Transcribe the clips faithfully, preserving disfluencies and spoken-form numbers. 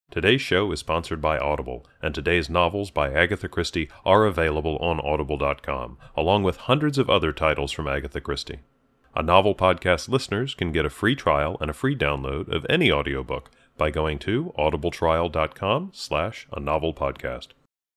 Today's show is sponsored by Audible, and today's novels by Agatha Christie are available on audible dot com, along with hundreds of other titles from Agatha Christie. A Novel Podcast listeners can get a free trial and a free download of any audiobook by going to audibletrial dot com slash a novel podcast.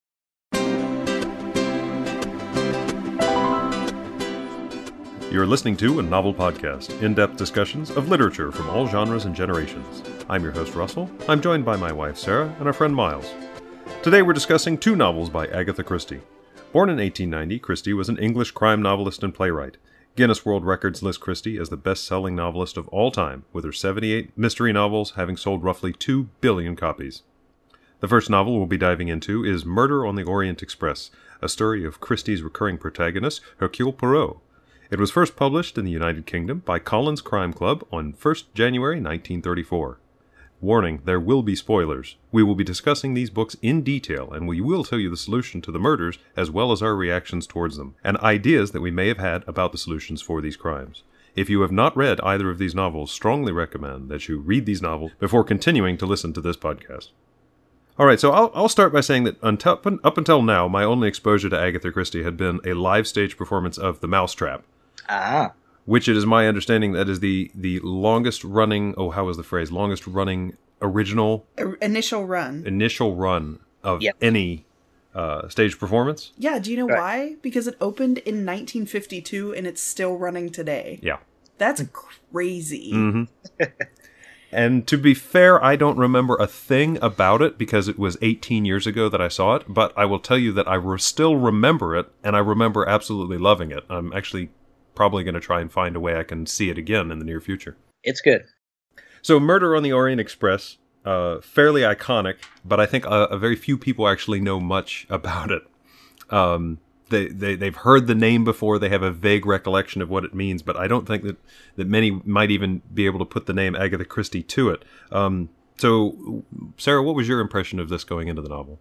You're listening to A Novel Podcast, in-depth discussions of literature from all genres and generations. I'm your host, Russell. I'm joined by my wife, Sarah, and our friend, Miles. Today we're discussing two novels by Agatha Christie. Born in eighteen ninety, Christie was an English crime novelist and playwright. Guinness World Records lists Christie as the best-selling novelist of all time, with her seventy-eight mystery novels having sold roughly two billion copies. The first novel we'll be diving into is Murder on the Orient Express, a story of Christie's recurring protagonist, Hercule Poirot. It was first published in the United Kingdom by Collins Crime Club on first of January nineteen thirty-four. Warning, there will be spoilers. We will be discussing these books in detail, and we will tell you the solution to the murders as well as our reactions towards them, and ideas that we may have had about the solutions for these crimes. If you have not read either of these novels, strongly recommend that you read these novels before continuing to listen to this podcast. Alright, so I'll, I'll start by saying that until, up until now, my only exposure to Agatha Christie had been a live stage performance of The Mousetrap. Ah. Which it is my understanding that is the, the longest running, oh, how was the phrase? Longest running original... Initial run. Initial run of yep. any uh, stage performance. Yeah, do you know right. why? Because it opened in nineteen fifty-two and it's still running today. Yeah. That's crazy. Mm-hmm. And to be fair, I don't remember a thing about it because it was eighteen years ago that I saw it, but I will tell you that I re- still remember it, and I remember absolutely loving it. I'm actually... probably going to try and find a way I can see it again in the near future. It's good. So Murder on the Orient Express, uh, fairly iconic, but I think a, a very few people actually know much about it. Um, they, they, they've heard the name before, they have a vague recollection of what it means, but I don't think that, that many might even be able to put the name Agatha Christie to it. Um, so, Sarah, what was your impression of this going into the novel?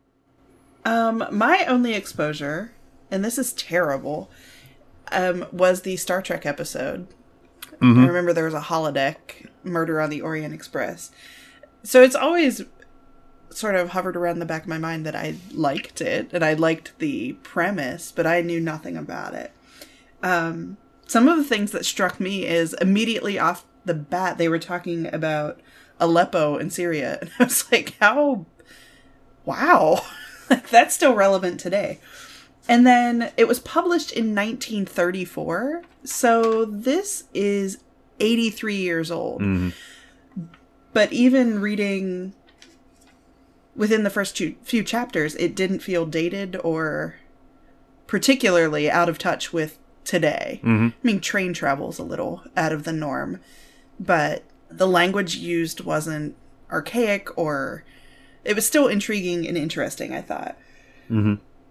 Um, my only exposure, and this is terrible... Um, was the Star Trek episode. Mm-hmm. I remember there was a holodeck, Murder on the Orient Express. So it's always sort of hovered around the back of my mind that I liked it, and I liked the premise, but I knew nothing about it. Um, some of the things that struck me is immediately off the bat, they were talking about Aleppo in Syria, and I was like, how... Wow! Like, that's still relevant today. And then it was published in nineteen thirty-four, so this is eighty-three years old. Mm. But even reading within the first two, few chapters, it didn't feel dated or particularly out of touch with today. Mm-hmm. I mean, train travel's a little out of the norm, but the language used wasn't archaic, or it was still intriguing and interesting, I thought. Mm-hmm.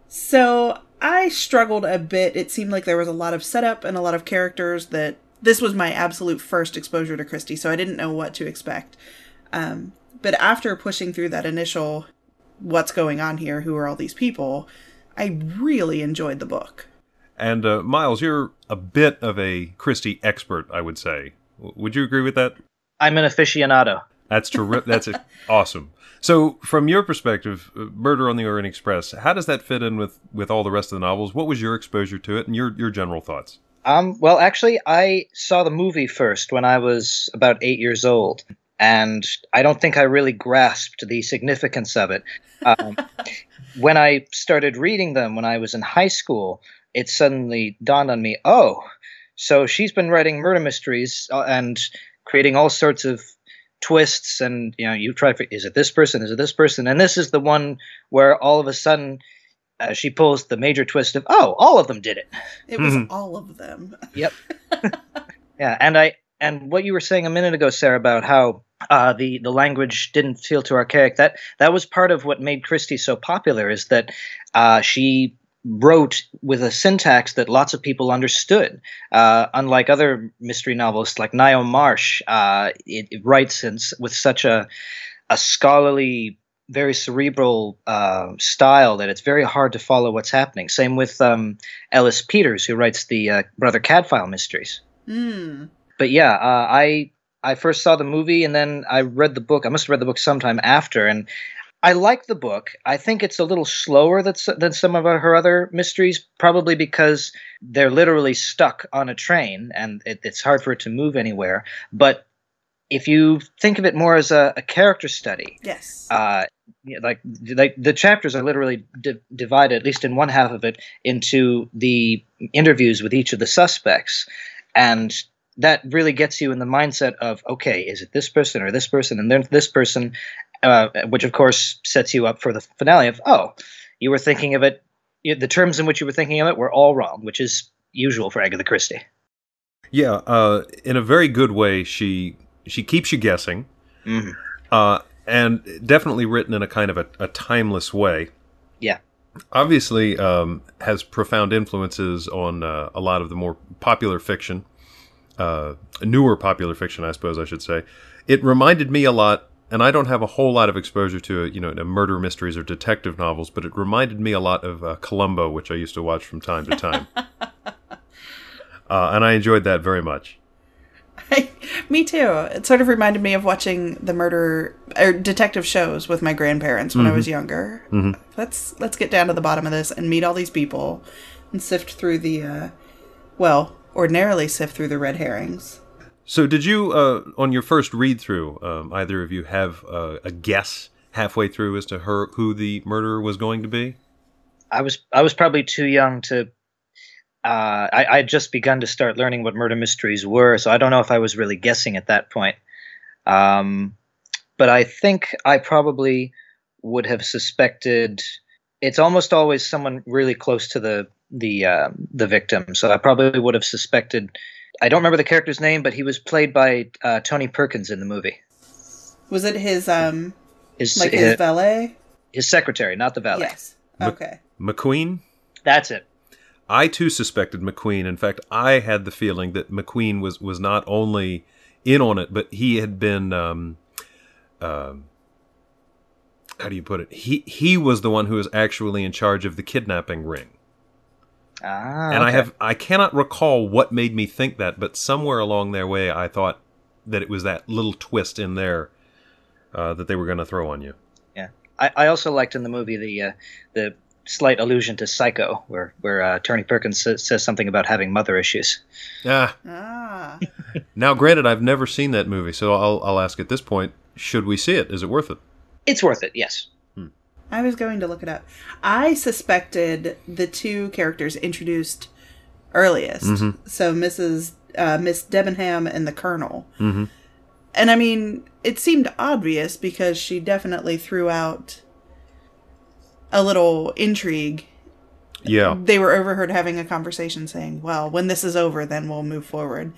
So I struggled a bit. It seemed like there was a lot of setup and a lot of characters that this was my absolute first exposure to Christie, so I didn't know what to expect. Um, but after pushing through that initial, what's going on here, who are all these people, I really enjoyed the book. And uh, Miles, you're a bit of a Christie expert, I would say. W- would you agree with that? I'm an aficionado. That's terrific. That's awesome. So, from your perspective, Murder on the Orient Express, how does that fit in with, with all the rest of the novels? What was your exposure to it and your, your general thoughts? Um, well, actually, I saw the movie first when I was about eight years old, and I don't think I really grasped the significance of it. Um, when I started reading them when I was in high school, it suddenly dawned on me, oh, so she's been writing murder mysteries and creating all sorts of twists, and you know, you try to, is it this person, is it this person, and this is the one where all of a sudden uh, she pulls the major twist of, oh, all of them did it. It was mm-hmm. all of them. Yep. Yeah, and I and what you were saying a minute ago, Sarah, about how uh, the the language didn't feel too archaic, that that was part of what made Christie so popular, is that uh, she wrote with a syntax that lots of people understood. Uh, unlike other mystery novelists like Ngaio Marsh, uh, it, it writes in, with such a, a scholarly, very cerebral uh, style that it's very hard to follow what's happening. Same with um, Ellis Peters, who writes the uh, Brother Cadfael mysteries. Mm. But yeah, uh, I I first saw the movie, and then I read the book. I must have read the book sometime after, and I like the book. I think it's a little slower than, than some of her other mysteries, probably because they're literally stuck on a train, and it, it's hard for it to move anywhere. But if you think of it more as a, a character study, yes, uh, like like the chapters are literally di- divided, at least in one half of it, into the interviews with each of the suspects, and that really gets you in the mindset of, okay, is it this person or this person, and then this person, uh, which of course sets you up for the finale of, oh, you were thinking of it, you, the terms in which you were thinking of it were all wrong, which is usual for Agatha Christie. Yeah, uh, in a very good way, she she keeps you guessing, mm-hmm. uh, and definitely written in a kind of a, a timeless way. Yeah. Obviously um, has profound influences on uh, a lot of the more popular fiction, uh, newer popular fiction, I suppose I should say. It reminded me a lot, and I don't have a whole lot of exposure to, you know, to murder mysteries or detective novels, but it reminded me a lot of uh, Columbo, which I used to watch from time to time. uh, and I enjoyed that very much. Me too. It sort of reminded me of watching the murder or detective shows with my grandparents when mm-hmm. I was younger. Mm-hmm. Let's let's get down to the bottom of this and meet all these people and sift through the, uh, well, ordinarily sift through the red herrings. So did you, uh, on your first read-through, um, either of you have uh, a guess halfway through as to her who the murderer was going to be? I was I was probably too young to... Uh, I, I had just begun to start learning what murder mysteries were, so I don't know if I was really guessing at that point. Um, but I think I probably would have suspected... It's almost always someone really close to the the uh, the victim, so I probably would have suspected... I don't remember the character's name, but he was played by uh, Tony Perkins in the movie. Was it his, um, his like his, his valet? His secretary, not the valet. Yes. Okay. M- McQueen? That's it. I, too, suspected McQueen. In fact, I had the feeling that McQueen was, was not only in on it, but he had been, um, um, how do you put it? He he was the one who was actually in charge of the kidnapping ring. Ah, and okay. I have I cannot recall what made me think that, but somewhere along their way, I thought that it was that little twist in there uh, that they were going to throw on you. Yeah, I, I also liked in the movie the uh, the slight allusion to Psycho, where where uh, Tony Perkins says, says something about having mother issues. Ah. Ah. Now, granted, I've never seen that movie, so I'll I'll ask at this point: should we see it? Is it worth it? It's worth it. Yes. I was going to look it up. I suspected the two characters introduced earliest. Mm-hmm. So Missus Uh, Miss Debenham and the Colonel. Mm-hmm. And I mean, it seemed obvious because she definitely threw out a little intrigue. Yeah. They were overheard having a conversation saying, well, when this is over, then we'll move forward.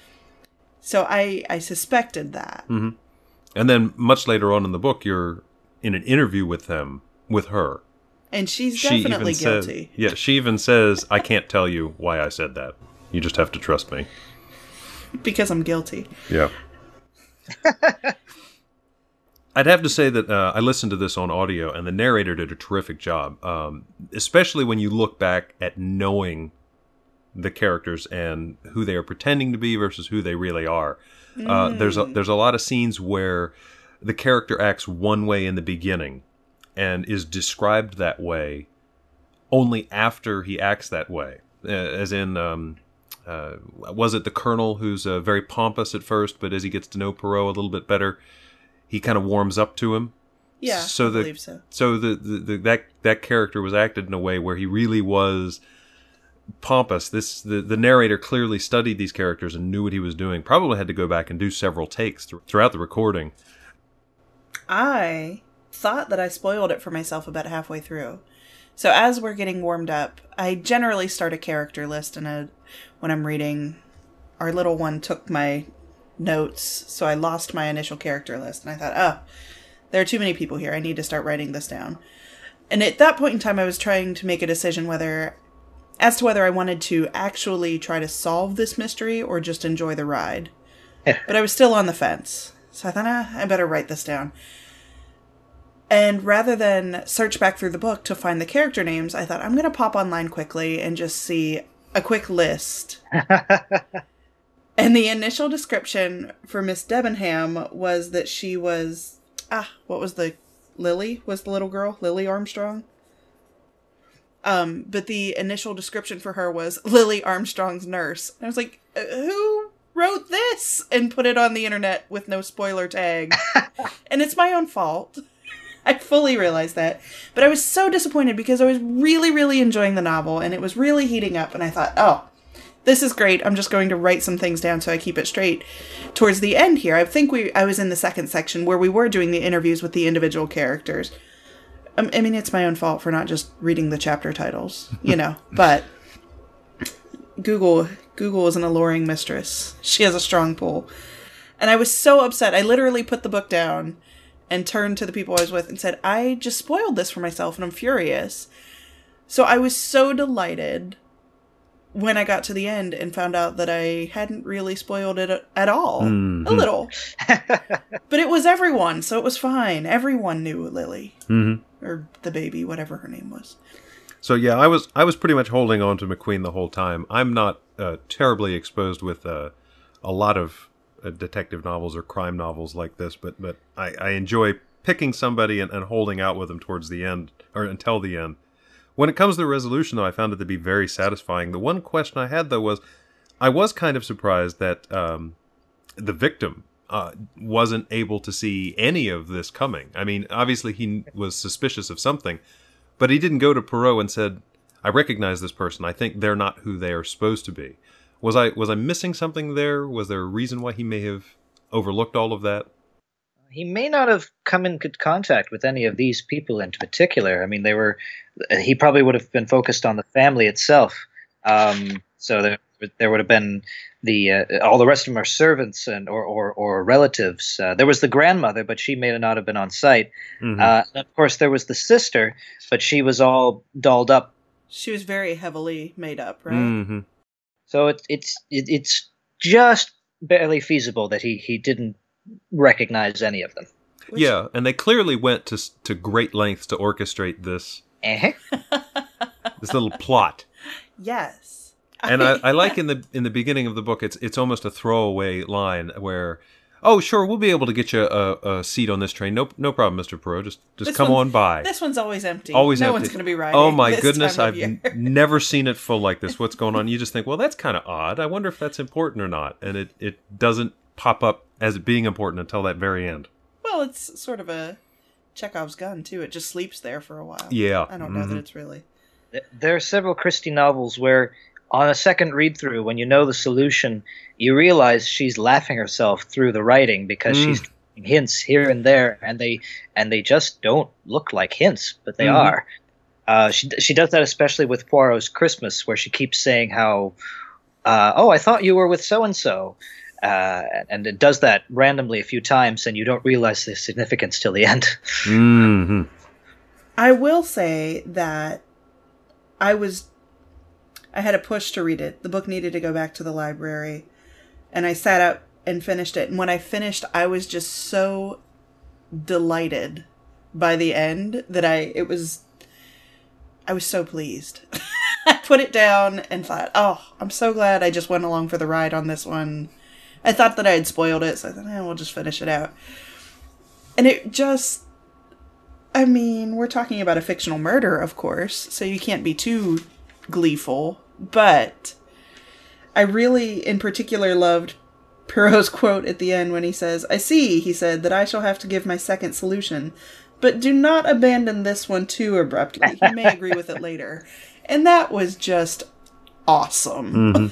So I, I suspected that. Mm-hmm. And then much later on in the book, you're in an interview with them, with her. And she's she definitely even guilty. Says, yeah, she even says, I can't tell you why I said that. You just have to trust me. Because I'm guilty. Yeah. I'd have to say that uh, I listened to this on audio, and the narrator did a terrific job, um, especially when you look back at knowing the characters and who they are pretending to be versus who they really are. Mm. Uh, there's a, there's a lot of scenes where the character acts one way in the beginning and is described that way only after he acts that way. Uh, as in, um, uh, was it the Colonel who's uh, very pompous at first, but as he gets to know Poirot a little bit better, he kind of warms up to him? Yeah, so I the, believe so. So the, the, the that that character was acted in a way where he really was pompous. This the, the narrator clearly studied these characters and knew what he was doing. Probably had to go back and do several takes th- throughout the recording. I thought that I spoiled it for myself about halfway through. So as we're getting warmed up, I generally start a character list in a when I'm reading. Our little one took my notes, so I lost my initial character list, and I thought, oh, there are too many people here. I need to start writing this down. And at that point in time, I was trying to make a decision whether, as to whether I wanted to actually try to solve this mystery or just enjoy the ride. But I was still on the fence. So I thought, ah, I better write this down. And rather than search back through the book to find the character names, I thought, I'm going to pop online quickly and just see a quick list. And the initial description for Miss Debenham was that she was, ah, what was the, Lily was the little girl? Lily Armstrong? Um, but the initial description for her was Lily Armstrong's nurse. And I was like, who wrote this and put it on the internet with no spoiler tag? And it's my own fault. I fully realized that. But I was so disappointed because I was really, really enjoying the novel and it was really heating up. And I thought, oh, this is great. I'm just going to write some things down so I keep it straight. Towards the end here, I think we I was in the second section where we were doing the interviews with the individual characters. Um, I mean, it's my own fault for not just reading the chapter titles, you know. But Google Google is an alluring mistress. She has a strong pull. And I was so upset. I literally put the book down and turned to the people I was with and said, I just spoiled this for myself and I'm furious. So I was so delighted when I got to the end and found out that I hadn't really spoiled it at all. Mm-hmm. A little. But it was everyone, so it was fine. Everyone knew Lily. Mm-hmm. Or the baby, whatever her name was. So yeah, I was I was pretty much holding on to McQueen the whole time. I'm not uh, terribly exposed with uh, a lot of uh, detective novels or crime novels like this, but but I, I enjoy picking somebody and, and holding out with them towards the end, or until the end. When it comes to the resolution, though, I found it to be very satisfying. The one question I had, though, was I was kind of surprised that um, the victim uh, wasn't able to see any of this coming. I mean, obviously he was suspicious of something, but he didn't go to Poirot and said, I recognize this person. I think they're not who they are supposed to be. Was I was I missing something there? Was there a reason why he may have overlooked all of that? He may not have come in contact with any of these people in particular. I mean, they were. He probably would have been focused on the family itself. Um, so there, there would have been the uh, all the rest of them are servants and or or, or relatives. Uh, there was the grandmother, but she may not have been on site. Mm-hmm. Uh, and of course, there was the sister, but she was all dolled up. She was very heavily made up, right? Mm-hmm. So it, it's it, it's just barely feasible that he he didn't recognize any of them. Which... Yeah, and they clearly went to to great lengths to orchestrate this uh-huh. this little plot. Yes, and I, I like in the in the beginning of the book, it's it's almost a throwaway line where, oh sure, we'll be able to get you a, a seat on this train. No no problem, Mister Poirot. Just just this come one, on by. This one's always empty. Always no empty. one's going to be riding. Oh my this goodness, time of I've year. n- never seen it full like this. What's going on? You just think, well, that's kind of odd. I wonder if that's important or not, and it it doesn't pop up as it being important until that very end. Well, it's sort of a Chekhov's gun, too. It just sleeps there for a while. Yeah. I don't know mm-hmm. that it's really... There are several Christie novels where, on a second read-through, when you know the solution, you realize she's laughing herself through the writing because mm. she's giving hints here and there, and they and they just don't look like hints, but they mm-hmm. are. Uh, she she does that especially with Poirot's Christmas, where she keeps saying how, uh, oh, I thought you were with so-and-so. Uh, and it does that randomly a few times, and you don't realize the significance till the end. Mm-hmm. I will say that I was, I had a push to read it. The book needed to go back to the library, and I sat up and finished it. And when I finished, I was just so delighted by the end that I, it was, I was so pleased. I put it down and thought, oh, I'm so glad I just went along for the ride on this one. I thought that I had spoiled it, so I thought, eh, we'll just finish it out. And it just, I mean, we're talking about a fictional murder, of course, so you can't be too gleeful, but I really, in particular, loved Poirot's quote at the end when he says, I see, he said, that I shall have to give my second solution, but do not abandon this one too abruptly. You may agree with it later. And that was just awesome. Mm-hmm.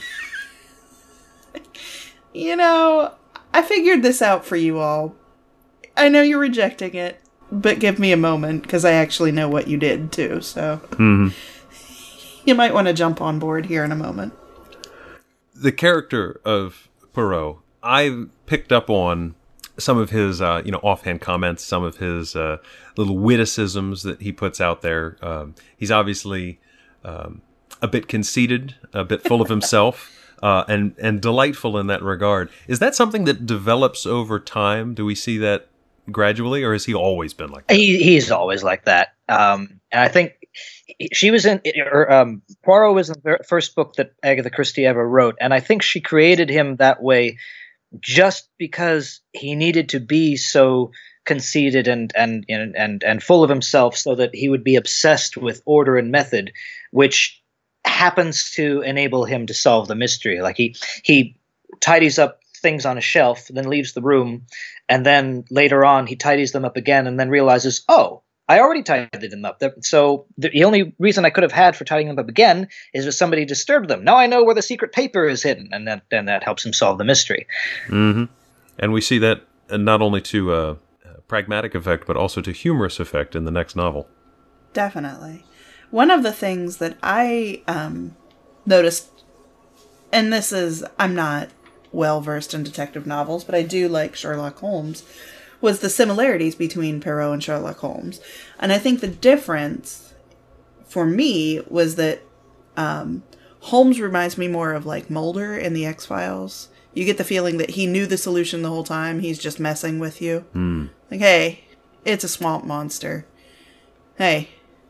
You know, I figured this out for you all. I know you're rejecting it, but give me a moment, because I actually know what you did, too, so... Mm-hmm. You might want to jump on board here in a moment. The character of Poirot, I picked up on some of his, uh, you know, offhand comments, some of his uh, little witticisms that he puts out there. Um, he's obviously um, a bit conceited, a bit full of himself. Uh, and, and delightful in that regard. Is that something that develops over time? Do we see that gradually, or has he always been like that? He, he's always like that. Um, and I think she was in, or um, Poirot was in the first book that Agatha Christie ever wrote, and I think she created him that way just because he needed to be so conceited and and and and, and full of himself, so that he would be obsessed with order and method, which happens to enable him to solve the mystery. Like he he tidies up things on a shelf, then leaves the room, and then later on he tidies them up again, and then realizes, oh, I already tidied them up. So the only reason I could have had for tidying them up again is if somebody disturbed them. Now I know where the secret paper is hidden, and that and that helps him solve the mystery. Mm-hmm. And we see that not only to a pragmatic effect, but also to humorous effect in the next novel. Definitely. One of the things that I um, noticed, and this is, I'm not well versed in detective novels, but I do like Sherlock Holmes, was the similarities between Poirot and Sherlock Holmes. And I think the difference for me was that um, Holmes reminds me more of like Mulder in the X-Files. You get the feeling that he knew the solution the whole time. He's just messing with you. Mm. Like, hey, it's a swamp monster. Hey,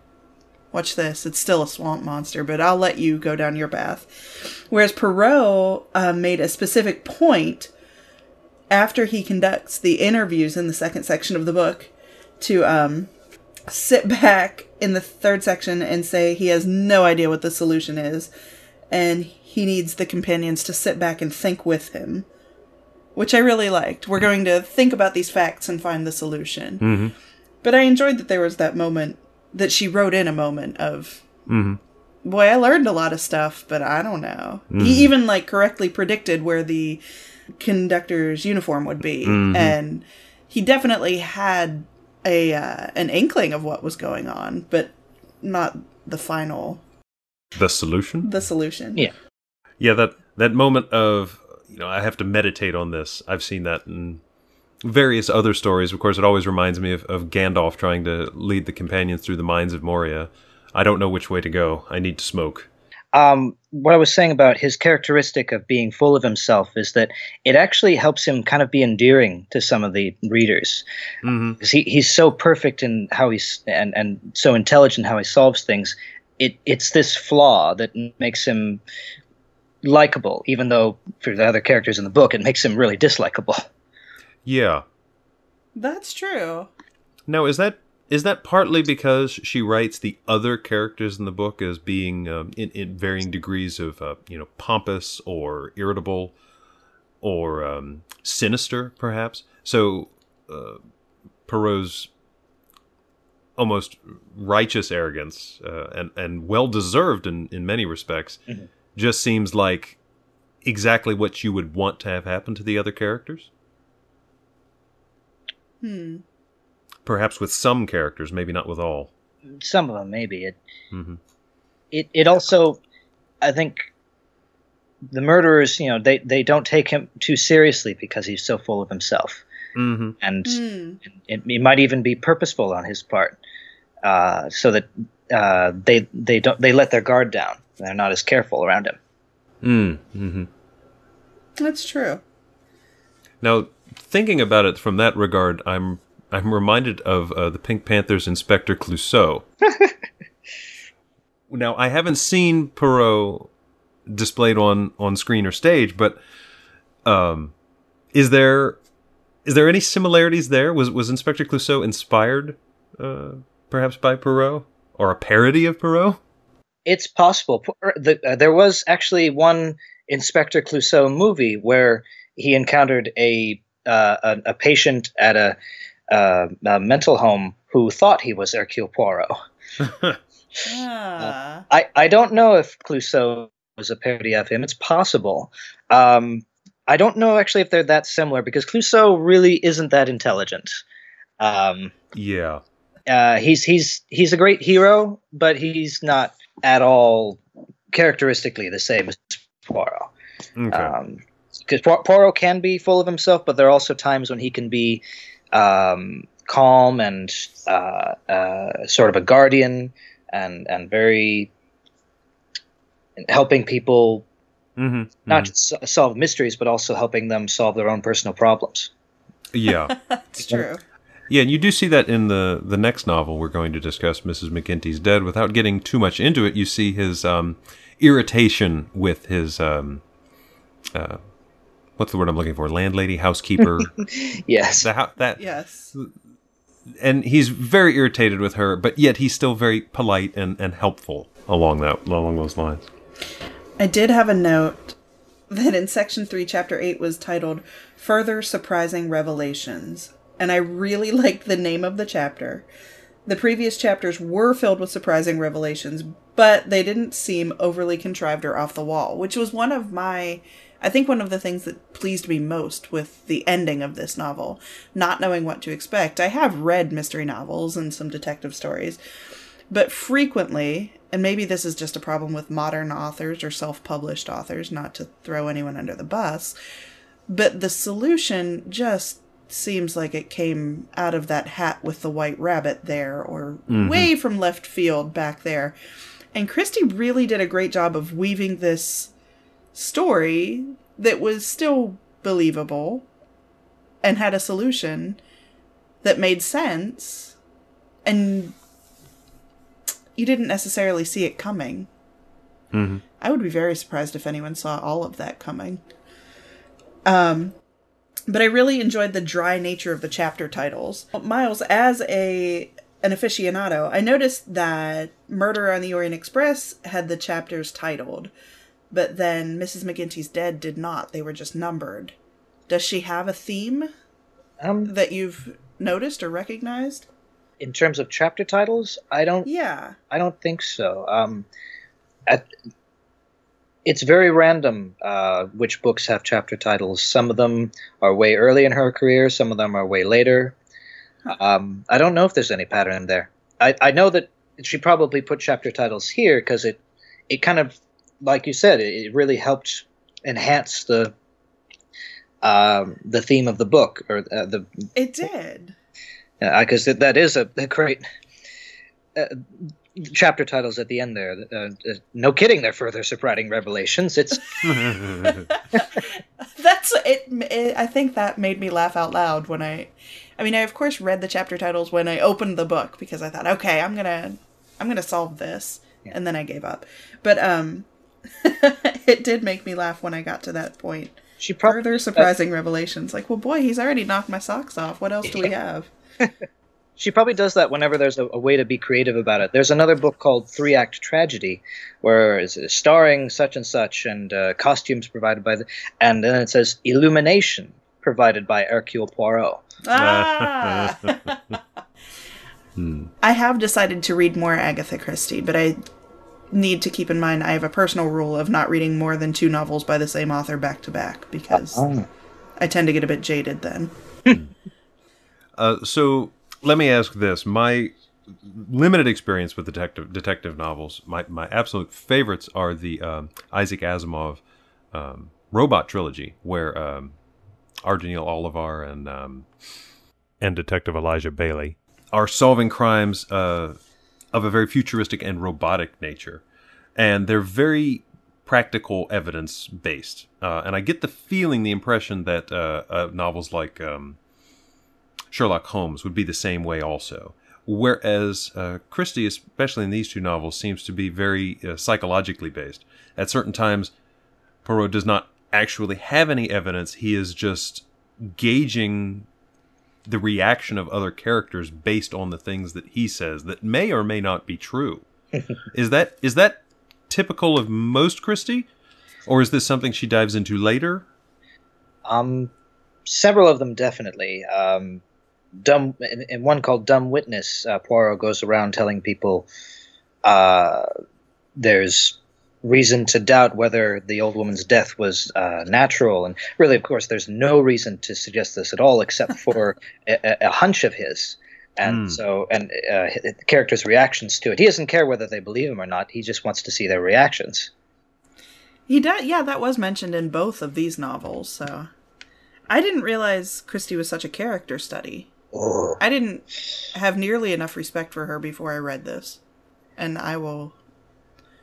watch this. It's still a swamp monster, but I'll let you go down your path. Whereas Poirot uh, made a specific point after he conducts the interviews in the second section of the book to um, sit back in the third section and say he has no idea what the solution is, and he needs the companions to sit back and think with him, which I really liked. We're going to think about these facts and find the solution. Mm-hmm. But I enjoyed that there was that moment, that she wrote in a moment of, mm-hmm. boy, I learned a lot of stuff, but I don't know. Mm-hmm. He even like correctly predicted where the conductor's uniform would be, mm-hmm. and he definitely had a uh, an inkling of what was going on, but not the final the solution the solution yeah yeah that that moment of, you know, I have to meditate on this. I've seen that in various other stories. Of course, it always reminds me of, of Gandalf trying to lead the companions through the mines of Moria. I don't know which way to go. I need to smoke. Um, what I was saying about his characteristic of being full of himself is that it actually helps him kind of be endearing to some of the readers. Mm-hmm. Because he, he's so perfect in how he's and, and so intelligent how he solves things. It it's this flaw that makes him likable, even though for the other characters in the book it makes him really dislikable. Yeah, that's true. Now, is that Is that partly because she writes the other characters in the book as being um, in, in varying degrees of, uh, you know, pompous or irritable or um, sinister, perhaps? So uh, Poirot's almost righteous arrogance, uh, and, and well-deserved in, in many respects, mm-hmm. just seems like exactly what you would want to have happen to the other characters? Hmm. Perhaps with some characters, maybe not with all. Some of them, maybe. It, mm-hmm. it, it also, I think, the murderers, you know, they, they don't take him too seriously because he's so full of himself. Mm-hmm. And mm. it, it might even be purposeful on his part, uh, so that uh, they they don't they let their guard down. They're not as careful around him. Mm. Mm-hmm. That's true. Now, thinking about it from that regard, I'm I'm reminded of uh, the Pink Panther's Inspector Clouseau. Now, I haven't seen Poirot displayed on, on screen or stage, but um, is there is there any similarities there? Was was Inspector Clouseau inspired, uh, perhaps, by Poirot, or a parody of Poirot? It's possible. The, uh, there was actually one Inspector Clouseau movie where he encountered a uh, a, a patient at a Uh, a mental home who thought he was Hercule Poirot. ah. uh, I, I don't know if Clouseau was a parody of him. It's possible. Um, I don't know actually if they're that similar, because Clouseau really isn't that intelligent. Um, yeah. Uh, he's he's he's a great hero, but he's not at all characteristically the same as Poirot. Okay. Because um, Poirot can be full of himself, but there are also times when he can be Um, calm and uh, uh, sort of a guardian, and and very helping people mm-hmm, not mm-hmm. just solve mysteries, but also helping them solve their own personal problems. Yeah, it's true. Yeah, and you do see that in the, the next novel we're going to discuss, Missus McGinty's Dead. Without getting too much into it, you see his um, irritation with his, um, uh, what's the word I'm looking for? Landlady, housekeeper. Yes. The, that, Yes. And he's very irritated with her, but yet he's still very polite and, and helpful along that along those lines. I did have a note that in Section three, Chapter eight was titled Further Surprising Revelations. And I really liked the name of the chapter. The previous chapters were filled with surprising revelations, but they didn't seem overly contrived or off the wall, which was one of my, I think one of the things that pleased me most with the ending of this novel, not knowing what to expect. I have read mystery novels and some detective stories, but frequently, and maybe this is just a problem with modern authors or self-published authors, not to throw anyone under the bus, but the solution just seems like it came out of that hat with the white rabbit there, or mm-hmm. way from left field back there. And Christie really did a great job of weaving this story that was still believable and had a solution that made sense, and you didn't necessarily see it coming. Mm-hmm. I would be very surprised if anyone saw all of that coming. Um, but I really enjoyed the dry nature of the chapter titles. Miles, as a an aficionado, I noticed that Murder on the Orient Express had the chapters titled, but then Missus McGinty's Dead did not. They were just numbered. Does she have a theme Um, that you've noticed or recognized? in terms of chapter titles, I don't. Yeah. I don't think so. Um, at, it's very random uh, which books have chapter titles. Some of them are way early in her career. Some of them are way later. Um, I don't know if there's any pattern there. I, I know that she probably put chapter titles here because it, it kind of, like you said, it, it really helped enhance the um, the theme of the book, or uh, the. It did. Because uh, that is a, a great uh, chapter titles at the end there. Uh, uh, no kidding, they're further surprising revelations. It's That's it, it. I think that made me laugh out loud when I. I mean, I of course read the chapter titles when I opened the book because I thought, okay, I'm gonna, I'm gonna solve this, yeah. And then I gave up. But um, it did make me laugh when I got to that point. She probably, further surprising uh, revelations. Like, well, boy, he's already knocked my socks off. What else do yeah. we have? She probably does that whenever there's a, a way to be creative about it. There's another book called Three Act Tragedy, where it's starring such and such, and uh, costumes provided by the, and then it says illumination provided by Hercule Poirot. Ah! hmm. I have decided to read more Agatha Christie, but I need to keep in mind I have a personal rule of not reading more than two novels by the same author back to back, because oh. I tend to get a bit jaded then. Uh, so let me ask this. My limited experience with detective detective novels, my, my absolute favorites are the um, Isaac Asimov um, Robot Trilogy, where um, Ardenil Olivar and um, and Detective Elijah Bailey are solving crimes uh, of a very futuristic and robotic nature. And they're very practical evidence based. Uh, and I get the feeling, the impression that uh, uh, novels like Um, Sherlock Holmes would be the same way also. Whereas uh, Christie, especially in these two novels, seems to be very uh, psychologically based. At certain times, Poirot does not actually have any evidence. He is just gauging the reaction of other characters based on the things that he says that may or may not be true. Is that is that typical of most Christie? Or is this something she dives into later? Um, several of them definitely. Um, Dumb, in, in one called Dumb Witness, uh, Poirot goes around telling people uh, there's reason to doubt whether the old woman's death was uh, natural. And really, of course, there's no reason to suggest this at all except for a, a hunch of his. And mm. so, and uh, the characters' reactions to it. He doesn't care whether they believe him or not. He just wants to see their reactions. He does, yeah, that was mentioned in both of these novels. So I didn't realize Christie was such a character study. Oh. I didn't have nearly enough respect for her before I read this. And I will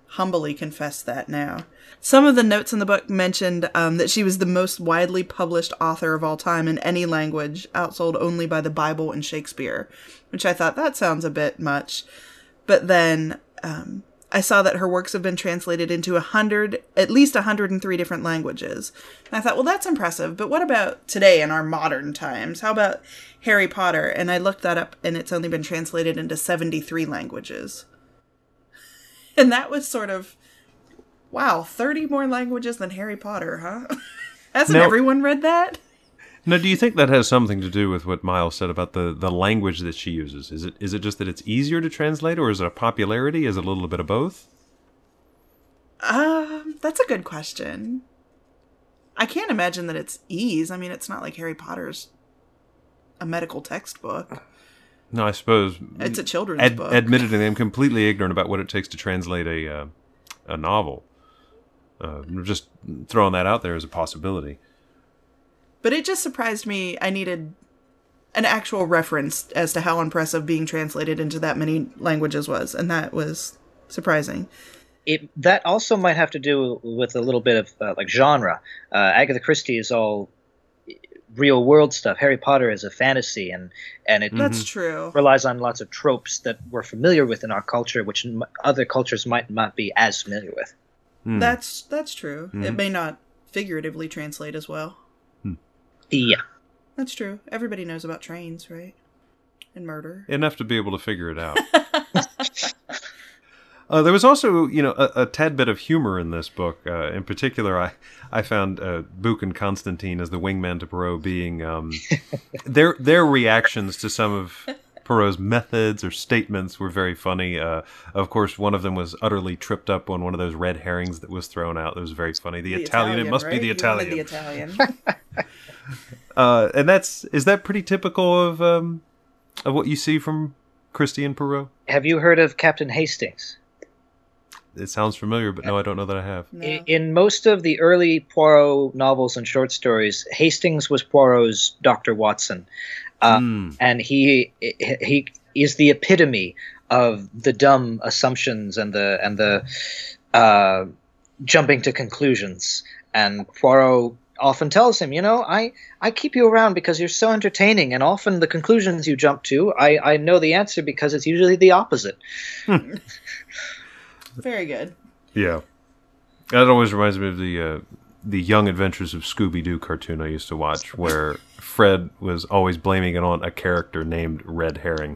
humbly confess that now. Some of the notes in the book mentioned um, that she was the most widely published author of all time in any language, outsold only by the Bible and Shakespeare, which I thought, that sounds a bit much. But then um, I saw that her works have been translated into a hundred, at least one hundred three different languages. And I thought, well, that's impressive. But what about today in our modern times? How about Harry Potter? And I looked that up, and it's only been translated into seventy-three languages. And that was sort of, wow, thirty more languages than Harry Potter, huh? Hasn't now, everyone read that? Now, do you think that has something to do with what Miles said about the, the language that she uses? Is it is it just that it's easier to translate, or is it a popularity? Is it a little bit of both? Um, that's a good question. I can't imagine that it's ease. I mean, it's not like Harry Potter's a medical textbook. No, I suppose it's a children's ad- book. Admittedly, I'm completely ignorant about what it takes to translate a uh, a novel. Uh, just throwing that out there as a possibility. But it just surprised me. I needed an actual reference as to how impressive being translated into that many languages was, and that was surprising. It that also might have to do with a little bit of uh, like genre. Uh, Agatha Christie is all real world stuff. Harry Potter is a fantasy, and and it that's true. relies on lots of tropes that we're familiar with in our culture, which m- other cultures might not be as familiar with. Mm. That's that's true. Mm-hmm. It may not figuratively translate as well. Yeah. That's true. Everybody knows about trains, right? And murder. Enough to be able to figure it out. uh, there was also, you know, a, a tad bit of humor in this book. Uh, in particular, I, I found uh, Book and Constantine as the wingman to Poirot being... Um, their their reactions to some of Poirot's methods or statements were very funny. Uh, of course, one of them was utterly tripped up on one of those red herrings that was thrown out. That was very funny. The, the Italian, Italian, it must right? be the You Italian. wanted the Italian. Uh, and that's is that pretty typical of um, of what you see from Christie and Poirot? Have you heard of Captain Hastings? It sounds familiar, but no, I don't know that I have. No. I- In most of the early Poirot novels and short stories, Hastings was Poirot's Doctor Watson, uh, Mm. and he he is the epitome of the dumb assumptions and the and the uh, jumping to conclusions. And Poirot often tells him, you know, I, I keep you around because you're so entertaining, and often the conclusions you jump to, I, I know the answer because it's usually the opposite. Very good. Yeah, that always reminds me of the uh, the Young Adventures of Scooby-Doo cartoon I used to watch, where Fred was always blaming it on a character named Red Herring.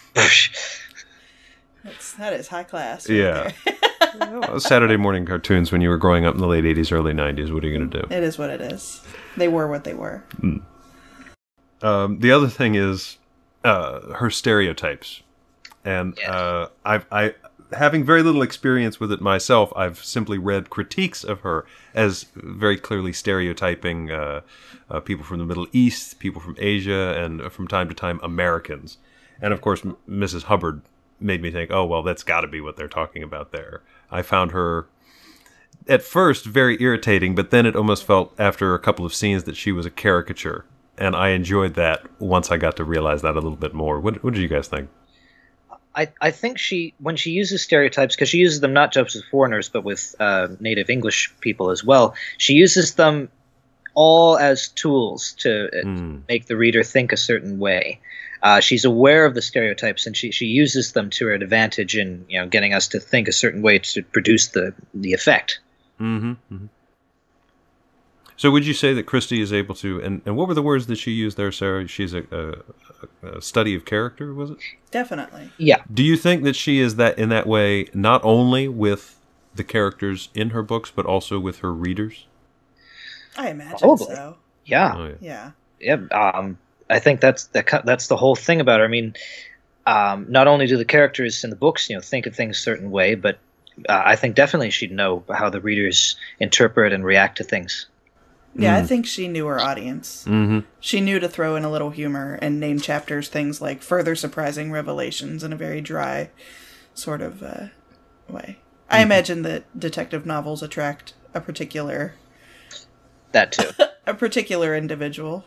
That's, that is high class. Right Yeah. there. Well, Saturday morning cartoons when you were growing up in the late eighties, early nineties. What are you going to do? It is what it is. They were what they were. Mm. Um, the other thing is uh, her stereotypes. And Yeah. uh, I've, I, having very little experience with it myself, I've simply read critiques of her as very clearly stereotyping uh, uh, people from the Middle East, people from Asia, and uh, from time to time Americans. And of course, M- Missus Hubbard made me think, oh, well, that's got to be what they're talking about there. I found her, at first, very irritating, but then it almost felt, after a couple of scenes, that she was a caricature. And I enjoyed that once I got to realize that a little bit more. What, what did you guys think? I, I think she, when she uses stereotypes, because she uses them not just with foreigners, but with uh, native English people as well, she uses them all as tools to uh, Mm. make the reader think a certain way. Uh, she's aware of the stereotypes, and she, she uses them to her advantage in, you know, getting us to think a certain way to produce the, the effect. Mm-hmm, mm-hmm. So would you say that Christie is able to, and, and what were the words that she used there, Sarah? She's a, a, a study of character, was it? Definitely. Yeah. Do you think that she is that in that way, not only with the characters in her books, but also with her readers? I imagine Probably. so. Yeah. Oh, Yeah. Yeah. Um, I think that's that, that's the whole thing about her. I mean, um, not only do the characters in the books, you know, think of things a certain way, but uh, I think definitely she'd know how the readers interpret and react to things. Yeah, I Mm. think she knew her audience. Mm-hmm. She knew to throw in a little humor and name chapters things like further surprising revelations in a very dry sort of uh, way. I Mm-hmm. imagine that detective novels attract a particular That too. a particular individual.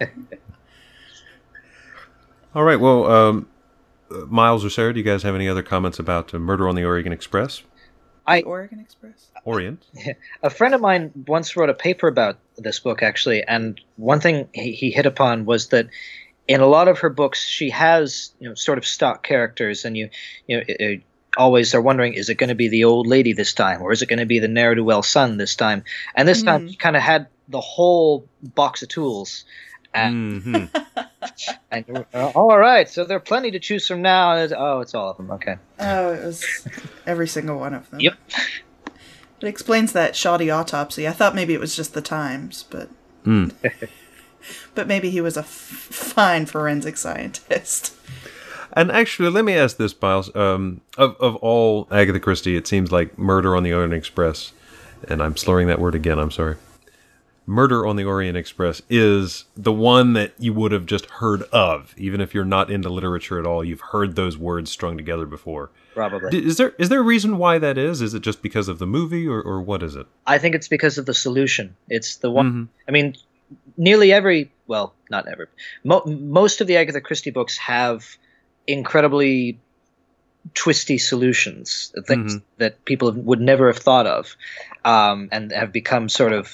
All right. Well, um, Miles or Sarah, do you guys have any other comments about uh, Murder on the Orient Express? I, The Oregon Express? Orient. A friend of mine once wrote a paper about this book, actually, and one thing he, he hit upon was that in a lot of her books, she has, you know, sort of stock characters, and you, you know, it, it always are wondering, is it going to be the old lady this time, or is it going to be the ne'er-do-well son this time? And this mm. time, she kind of had the whole box of tools. And, mm-hmm. and uh, all right, so there are plenty to choose from now. Oh, it's all of them. Okay. Oh, it was every single one of them. Yep. It explains that shoddy autopsy. I thought maybe it was just the Times, but mm. but maybe he was a f- fine forensic scientist. And actually, let me ask this, Miles. Um, of of all Agatha Christie, it seems like Murder on the Orient Express, and I'm slurring that word again. I'm sorry. Murder on the Orient Express is the one that you would have just heard of, even if you're not into literature at all. You've heard those words strung together before. Probably. Is there is there a reason why that is? Is it just because of the movie, or, or what is it? I think it's because of the solution. It's the one. Mm-hmm. I mean, nearly every, well, not every, mo- most of the Agatha Christie books have incredibly twisty solutions, things mm-hmm. that people would never have thought of, um, and have become sort of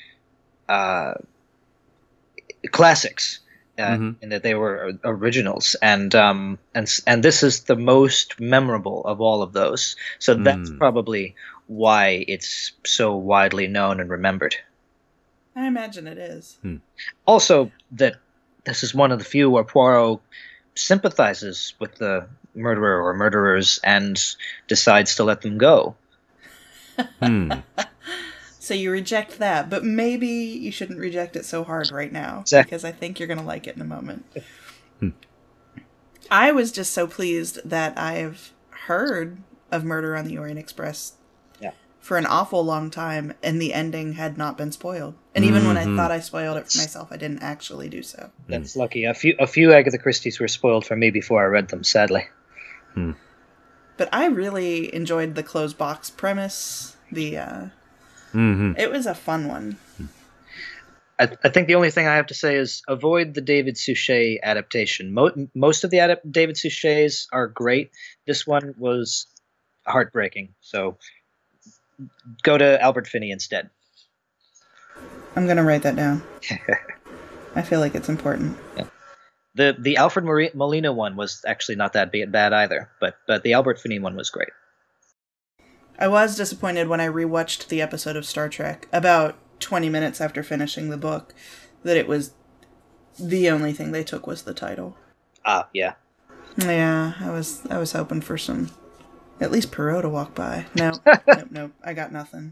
uh, classics. Uh, mm-hmm. In that they were originals, and um, and and this is the most memorable of all of those. So that's mm. probably why it's so widely known and remembered. I imagine it is. Hmm. Also, that this is one of the few where Poirot sympathizes with the murderer or murderers and decides to let them go. Hmm. So you reject that, but maybe you shouldn't reject it so hard right now, exactly. because I think you're going to like it in a moment. Hmm. I was just so pleased that I've heard of Murder on the Orient Express yeah. for an awful long time, and the ending had not been spoiled. And even mm-hmm. when I thought I spoiled it for myself, I didn't actually do so. That's mm. lucky. A few a few Agatha Christie's were spoiled for me before I read them, sadly. Hmm. But I really enjoyed the closed box premise, the... Uh, Mm-hmm. It was a fun one. I, I think the only thing I have to say is avoid the David Suchet adaptation. Mo- most of the adap- David Suchets are great. This one was heartbreaking. So go to Albert Finney instead. I'm going to write that down. I feel like it's important. Yeah. The the Alfred Mar- Molina one was actually not that bad either, but but the Albert Finney one was great. I was disappointed when I rewatched the episode of Star Trek about twenty minutes after finishing the book that it was the only thing they took was the title. Ah, yeah. Yeah, I was I was hoping for some, at least Perot to walk by. No, nope, nope, I got nothing.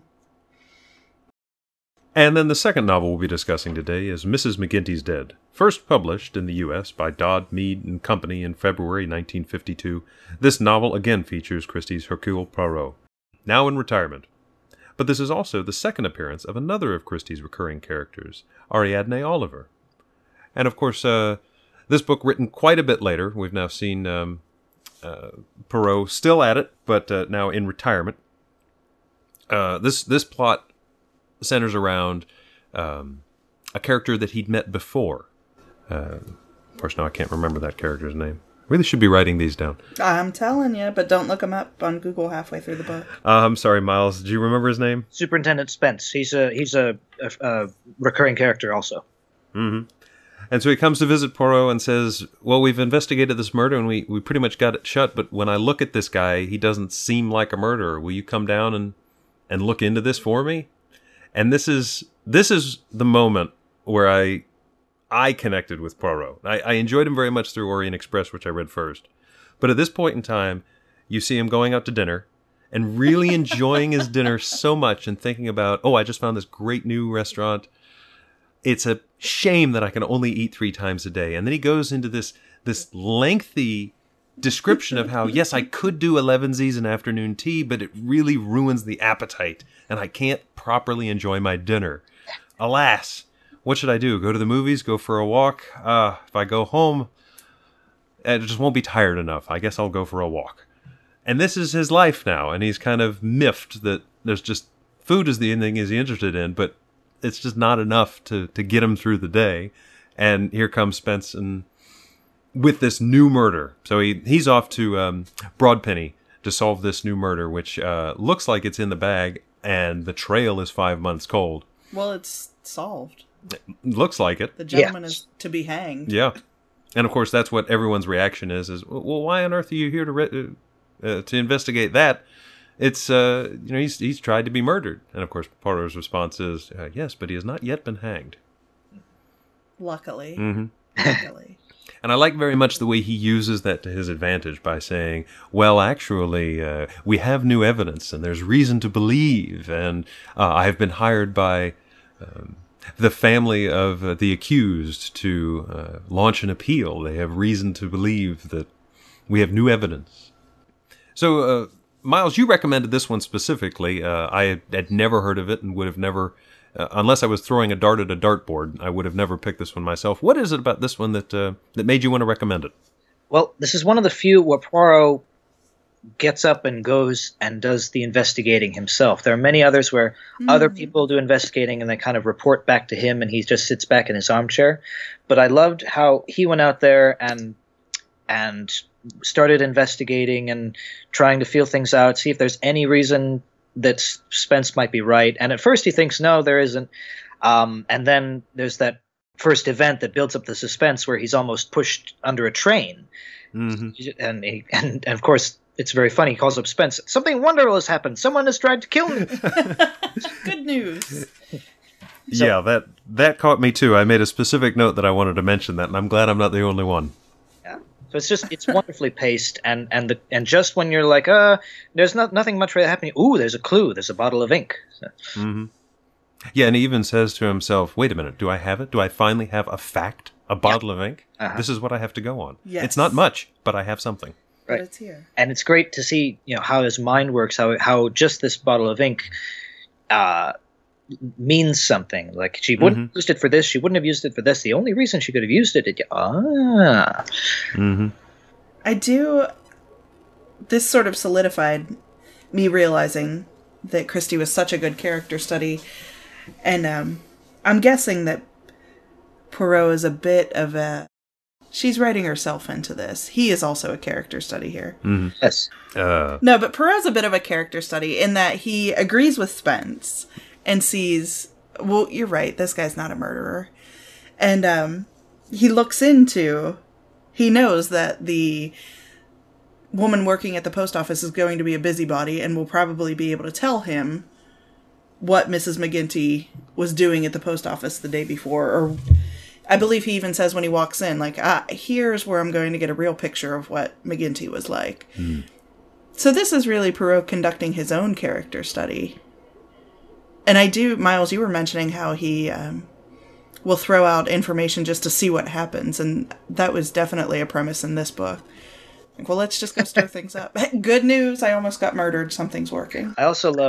And then the second novel we'll be discussing today is Missus McGinty's Dead, first published in the U S by Dodd, Mead and Company in February nineteen fifty-two. This novel again features Christie's Hercule Poirot, now in retirement. But this is also the second appearance of another of Christie's recurring characters, Ariadne Oliver. And of course, uh, this book written quite a bit later. We've now seen um, uh, Poirot still at it, but uh, now in retirement. Uh, this this plot centers around um, a character that he'd met before. Uh, of course, now I can't remember that character's name. Really should be writing these down. I'm telling you, but don't look him up on Google halfway through the book. Uh, I'm sorry, Miles. Do you remember his name? Superintendent Spence. He's a he's a, a, a recurring character also. Mm-hmm. And so he comes to visit Poirot and says, well, we've investigated this murder and we, we pretty much got it shut, but when I look at this guy, he doesn't seem like a murderer. Will you come down and, and look into this for me? And this is this is the moment where I... I connected with Poirot. I, I enjoyed him very much through Orient Express, which I read first. But at this point in time, you see him going out to dinner and really enjoying his dinner so much and thinking about, oh, I just found this great new restaurant. It's a shame that I can only eat three times a day. And then he goes into this this lengthy description of how, yes, I could do elevensies and afternoon tea, but it really ruins the appetite and I can't properly enjoy my dinner. Alas! What should I do? Go to the movies? Go for a walk? Uh, if I go home, I just won't be tired enough. I guess I'll go for a walk. And this is his life now, and he's kind of miffed that there's just food is the thing he's interested in, but it's just not enough to, to get him through the day. And here comes Spence and with this new murder. So he he's off to um, Broadpenny to solve this new murder, which uh, looks like it's in the bag, and the trail is five months cold. Well, it's solved. It looks like it. The gentleman Yeah. is to be hanged. Yeah. And of course, that's what everyone's reaction is, is, well, why on earth are you here to re- uh, to investigate that? It's, uh, you know, he's he's tried to be murdered. And of course, Poirot's response is, uh, yes, but he has not yet been hanged. Luckily. Mm-hmm. Luckily. And I like very much the way he uses that to his advantage by saying, well, actually, uh, we have new evidence and there's reason to believe. And uh, I have been hired by um, the family of uh, the accused to uh, launch an appeal. They have reason to believe that we have new evidence. So, uh, Miles, you recommended this one specifically. Uh, I had, had never heard of it and would have never... Uh, unless I was throwing a dart at a dartboard, I would have never picked this one myself. What is it about this one that uh, that made you want to recommend it? Well, this is one of the few where Poirot gets up and goes and does the investigating himself. There are many others where mm. other people do investigating and they kind of report back to him and he just sits back in his armchair. But I loved how he went out there and and started investigating and trying to feel things out, see if there's any reason that Spence might be right. And at first he thinks, no, there isn't. Um, and then there's that first event that builds up the suspense where he's almost pushed under a train. Mm-hmm. And, he, and, and of course, it's very funny. He calls up Spence. Something wonderful has happened. Someone has tried to kill me. Good news. So, yeah, that, that caught me too. I made a specific note that I wanted to mention that, and I'm glad I'm not the only one. So it's just it's wonderfully paced, and and the and just when you're like, uh, there's not nothing much really happening. Ooh, there's a clue. There's a bottle of ink. So. Mm-hmm. Yeah, and he even says to himself, "Wait a minute. Do I have it? Do I finally have a fact? A bottle yeah. of ink? Uh-huh. This is what I have to go on. Yes. It's not much, but I have something. Right. But it's here, and it's great to see you know how his mind works. How how just this bottle of ink, uh. means something. Like she wouldn't have mm-hmm. used it for this, she wouldn't have used it for this. The only reason she could have used it, it ah. Mm-hmm. I do. This sort of solidified me realizing that Christie was such a good character study, and um, I'm guessing that Poirot is a bit of a. She's writing herself into this. He is also a character study here. Mm-hmm. Yes. Uh. No, but Poirot's a bit of a character study in that he agrees with Spence. And sees, well, you're right, this guy's not a murderer. And um, he looks into, he knows that the woman working at the post office is going to be a busybody and will probably be able to tell him what Missus McGinty was doing at the post office the day before. Or I believe he even says when he walks in, like, ah, here's where I'm going to get a real picture of what McGinty was like. Mm. So this is really Poirot conducting his own character study. And I do, Miles, you were mentioning how he um, will throw out information just to see what happens. And that was definitely a premise in this book. Like, well, let's just go stir things up. Good news, I almost got murdered. Something's working. I also love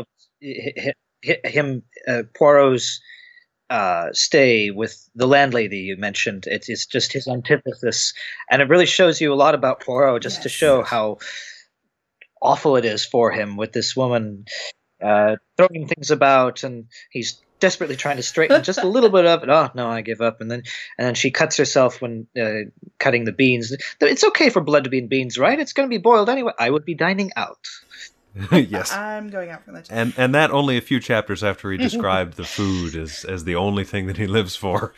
him, uh, Poirot's uh, stay with the landlady you mentioned. It's, it's just his antithesis. And it really shows you a lot about Poirot, just yes. to show how awful it is for him with this woman uh, throwing things about, and he's desperately trying to straighten just a little bit of it. Oh no, I give up. And then and then she cuts herself when uh, cutting the beans. It's okay for blood to be in beans, right? It's going to be boiled anyway. I would be dining out. Yes, I'm going out for lunch. And and that only a few chapters after he described the food as as the only thing that he lives for.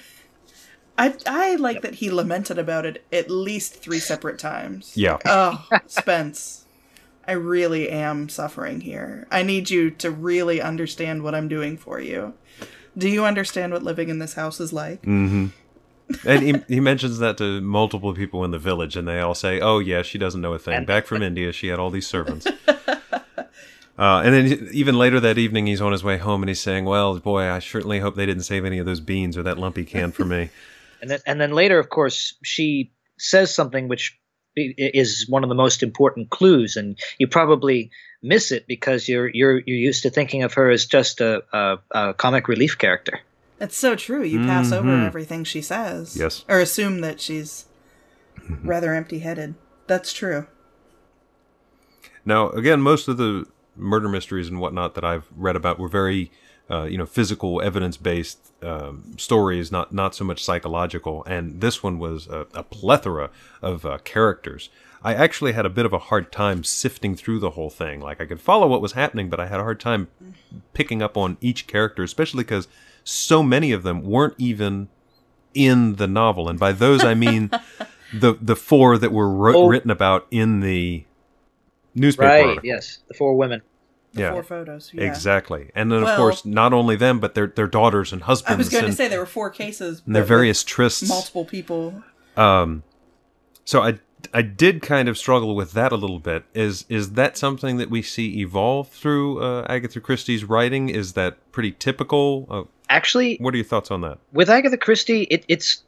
I I like yep. that he lamented about it at least three separate times. Yeah. Oh, Spence. I really am suffering here. I need you to really understand what I'm doing for you. Do you understand what living in this house is like? Mm-hmm. And he, he mentions that to multiple people in the village, and they all say, oh, yeah, she doesn't know a thing. Back from India, she had all these servants. uh, and then even later that evening, he's on his way home, and he's saying, well, boy, I certainly hope they didn't save any of those beans or that lumpy can for me. and then, and then later, of course, she says something which is one of the most important clues, and you probably miss it because you're you're you're used to thinking of her as just a, a, a comic relief character. It's so true. You pass mm-hmm. over everything she says, yes, or assume that she's rather empty-headed. That's true. Now, again, most of the murder mysteries and whatnot that I've read about were very uh, you know, physical, evidence-based um, stories, not not so much psychological. And this one was a, a plethora of uh, characters. I actually had a bit of a hard time sifting through the whole thing. Like, I could follow what was happening, but I had a hard time picking up on each character, especially because so many of them weren't even in the novel. And by those, I mean the the four that were ro- oh. written about in the newspaper right, article. Yes, the four women. The yeah. four photos. Yeah. Exactly. And then, well, of course, not only them, but their their daughters and husbands. I was going and, to say there were four cases. And their various trysts. Multiple people. Um, so I... I did kind of struggle with that a little bit. Is is that something that we see evolve through uh, Agatha Christie's writing? Is that pretty typical? Uh, Actually, what are your thoughts on that? With Agatha Christie, it, it's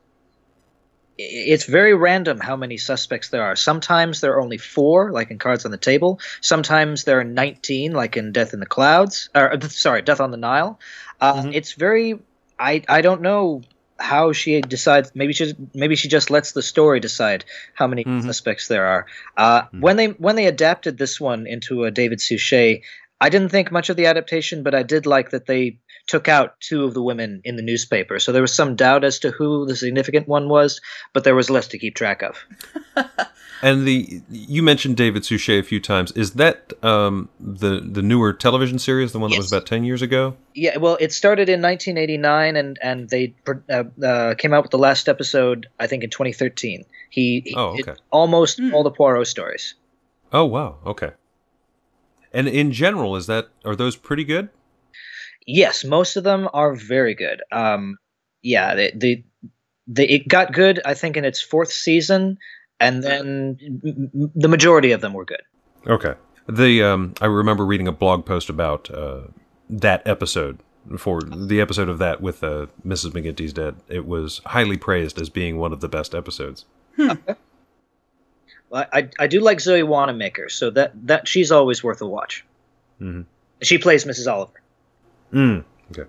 it's very random how many suspects there are. Sometimes there are only four, like in Cards on the Table. Sometimes there are nineteen, like in Death in the Clouds. Or sorry, Death on the Nile. Uh, mm-hmm. It's very. I I don't know how she decides. Maybe she maybe she just lets the story decide how many mm-hmm. suspects there are. Uh, mm-hmm. When they when they adapted this one into a David Suchet, I didn't think much of the adaptation, but I did like that they took out two of the women in the newspaper. So there was some doubt as to who the significant one was, but there was less to keep track of. And the you mentioned David Suchet a few times. Is that um, the the newer television series, the one that yes. was about ten years ago? Yeah, well, it started in nineteen eighty-nine, and and they uh, uh, came out with the last episode, I think, in twenty thirteen. He, he oh, okay. did almost mm. all the Poirot stories. Oh wow, okay. And in general, is that are those pretty good? Yes, most of them are very good. Um, yeah, the, the the it got good, I think, in its fourth season. And then m- the majority of them were good. Okay. The um, I remember reading a blog post about uh, that episode, for the episode of that with uh, Missus McGinty's Dead. It was highly praised as being one of the best episodes. Hmm. Well, I I do like Zoe Wanamaker, so that, that she's always worth a watch. Mm-hmm. She plays Missus Oliver. Mm. Okay.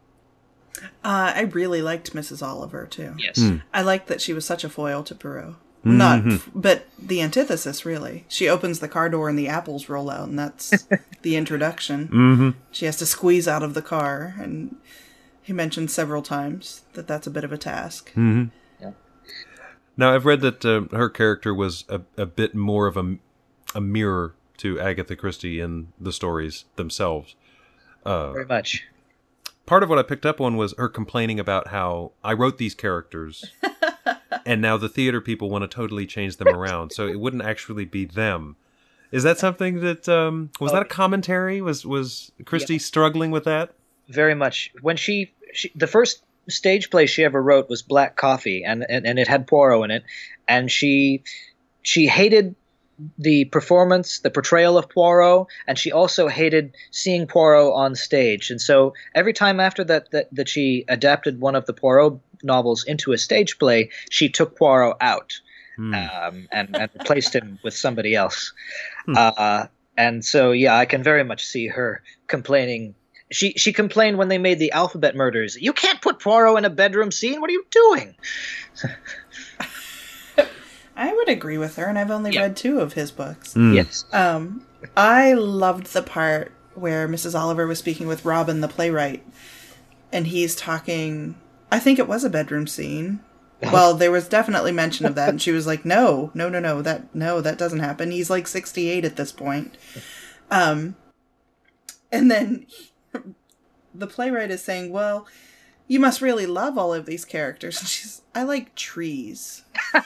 Uh, I really liked Missus Oliver too. Yes. Mm. I liked that she was such a foil to Poirot. Mm-hmm. Not, but the antithesis, really. She opens the car door and the apples roll out, and that's the introduction. Mm-hmm. She has to squeeze out of the car, and he mentioned several times that that's a bit of a task. Mm-hmm. Yeah. Now, I've read that uh, her character was a, a bit more of a, a mirror to Agatha Christie in the stories themselves. Uh, Very much. Part of what I picked up on was her complaining about how I wrote these characters... and now the theater people want to totally change them around, so it wouldn't actually be them. Is that something that um, was oh, that a commentary? Was was Christie yeah. struggling with that? Very much. When she, she the first stage play she ever wrote was Black Coffee, and, and, and it had Poirot in it, and she she hated the performance, the portrayal of Poirot, and she also hated seeing Poirot on stage. And so every time after that that, that she adapted one of the Poirot novels into a stage play, she took Poirot out hmm. um, and, and replaced him with somebody else. Hmm. Uh, and so, yeah, I can very much see her complaining. She she complained when they made the Alphabet Murders. You can't put Poirot in a bedroom scene. What are you doing? I would agree with her, and I've only yeah. read two of his books. Mm. Yes. Um, I loved the part where Missus Oliver was speaking with Robin, the playwright, and he's talking... I think it was a bedroom scene. Well, there was definitely mention of that, and she was like, no, no, no, no, that no, that doesn't happen. He's like sixty-eight at this point. Um, and then the playwright is saying, well, you must really love all of these characters. And she's, I like trees.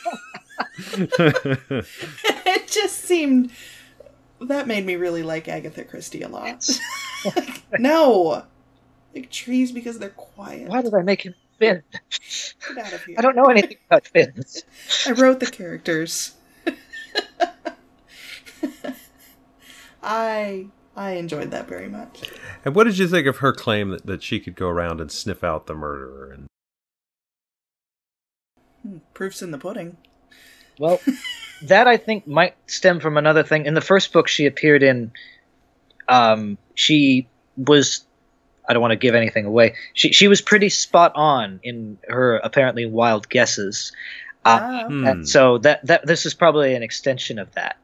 It just seemed that made me really like Agatha Christie a lot. Like, no, like trees because they're quiet. Why did I make him Finn? Get out of here! I don't know anything about Finns. I wrote the characters. I I enjoyed that very much. And what did you think of her claim that, that she could go around and sniff out the murderer? And hmm, proof's in the pudding. Well, that I think might stem from another thing. In the first book she appeared in, um, she was, I don't want to give anything away, she she was pretty spot on in her apparently wild guesses. Uh, ah. Hmm. And so that, that this is probably an extension of that.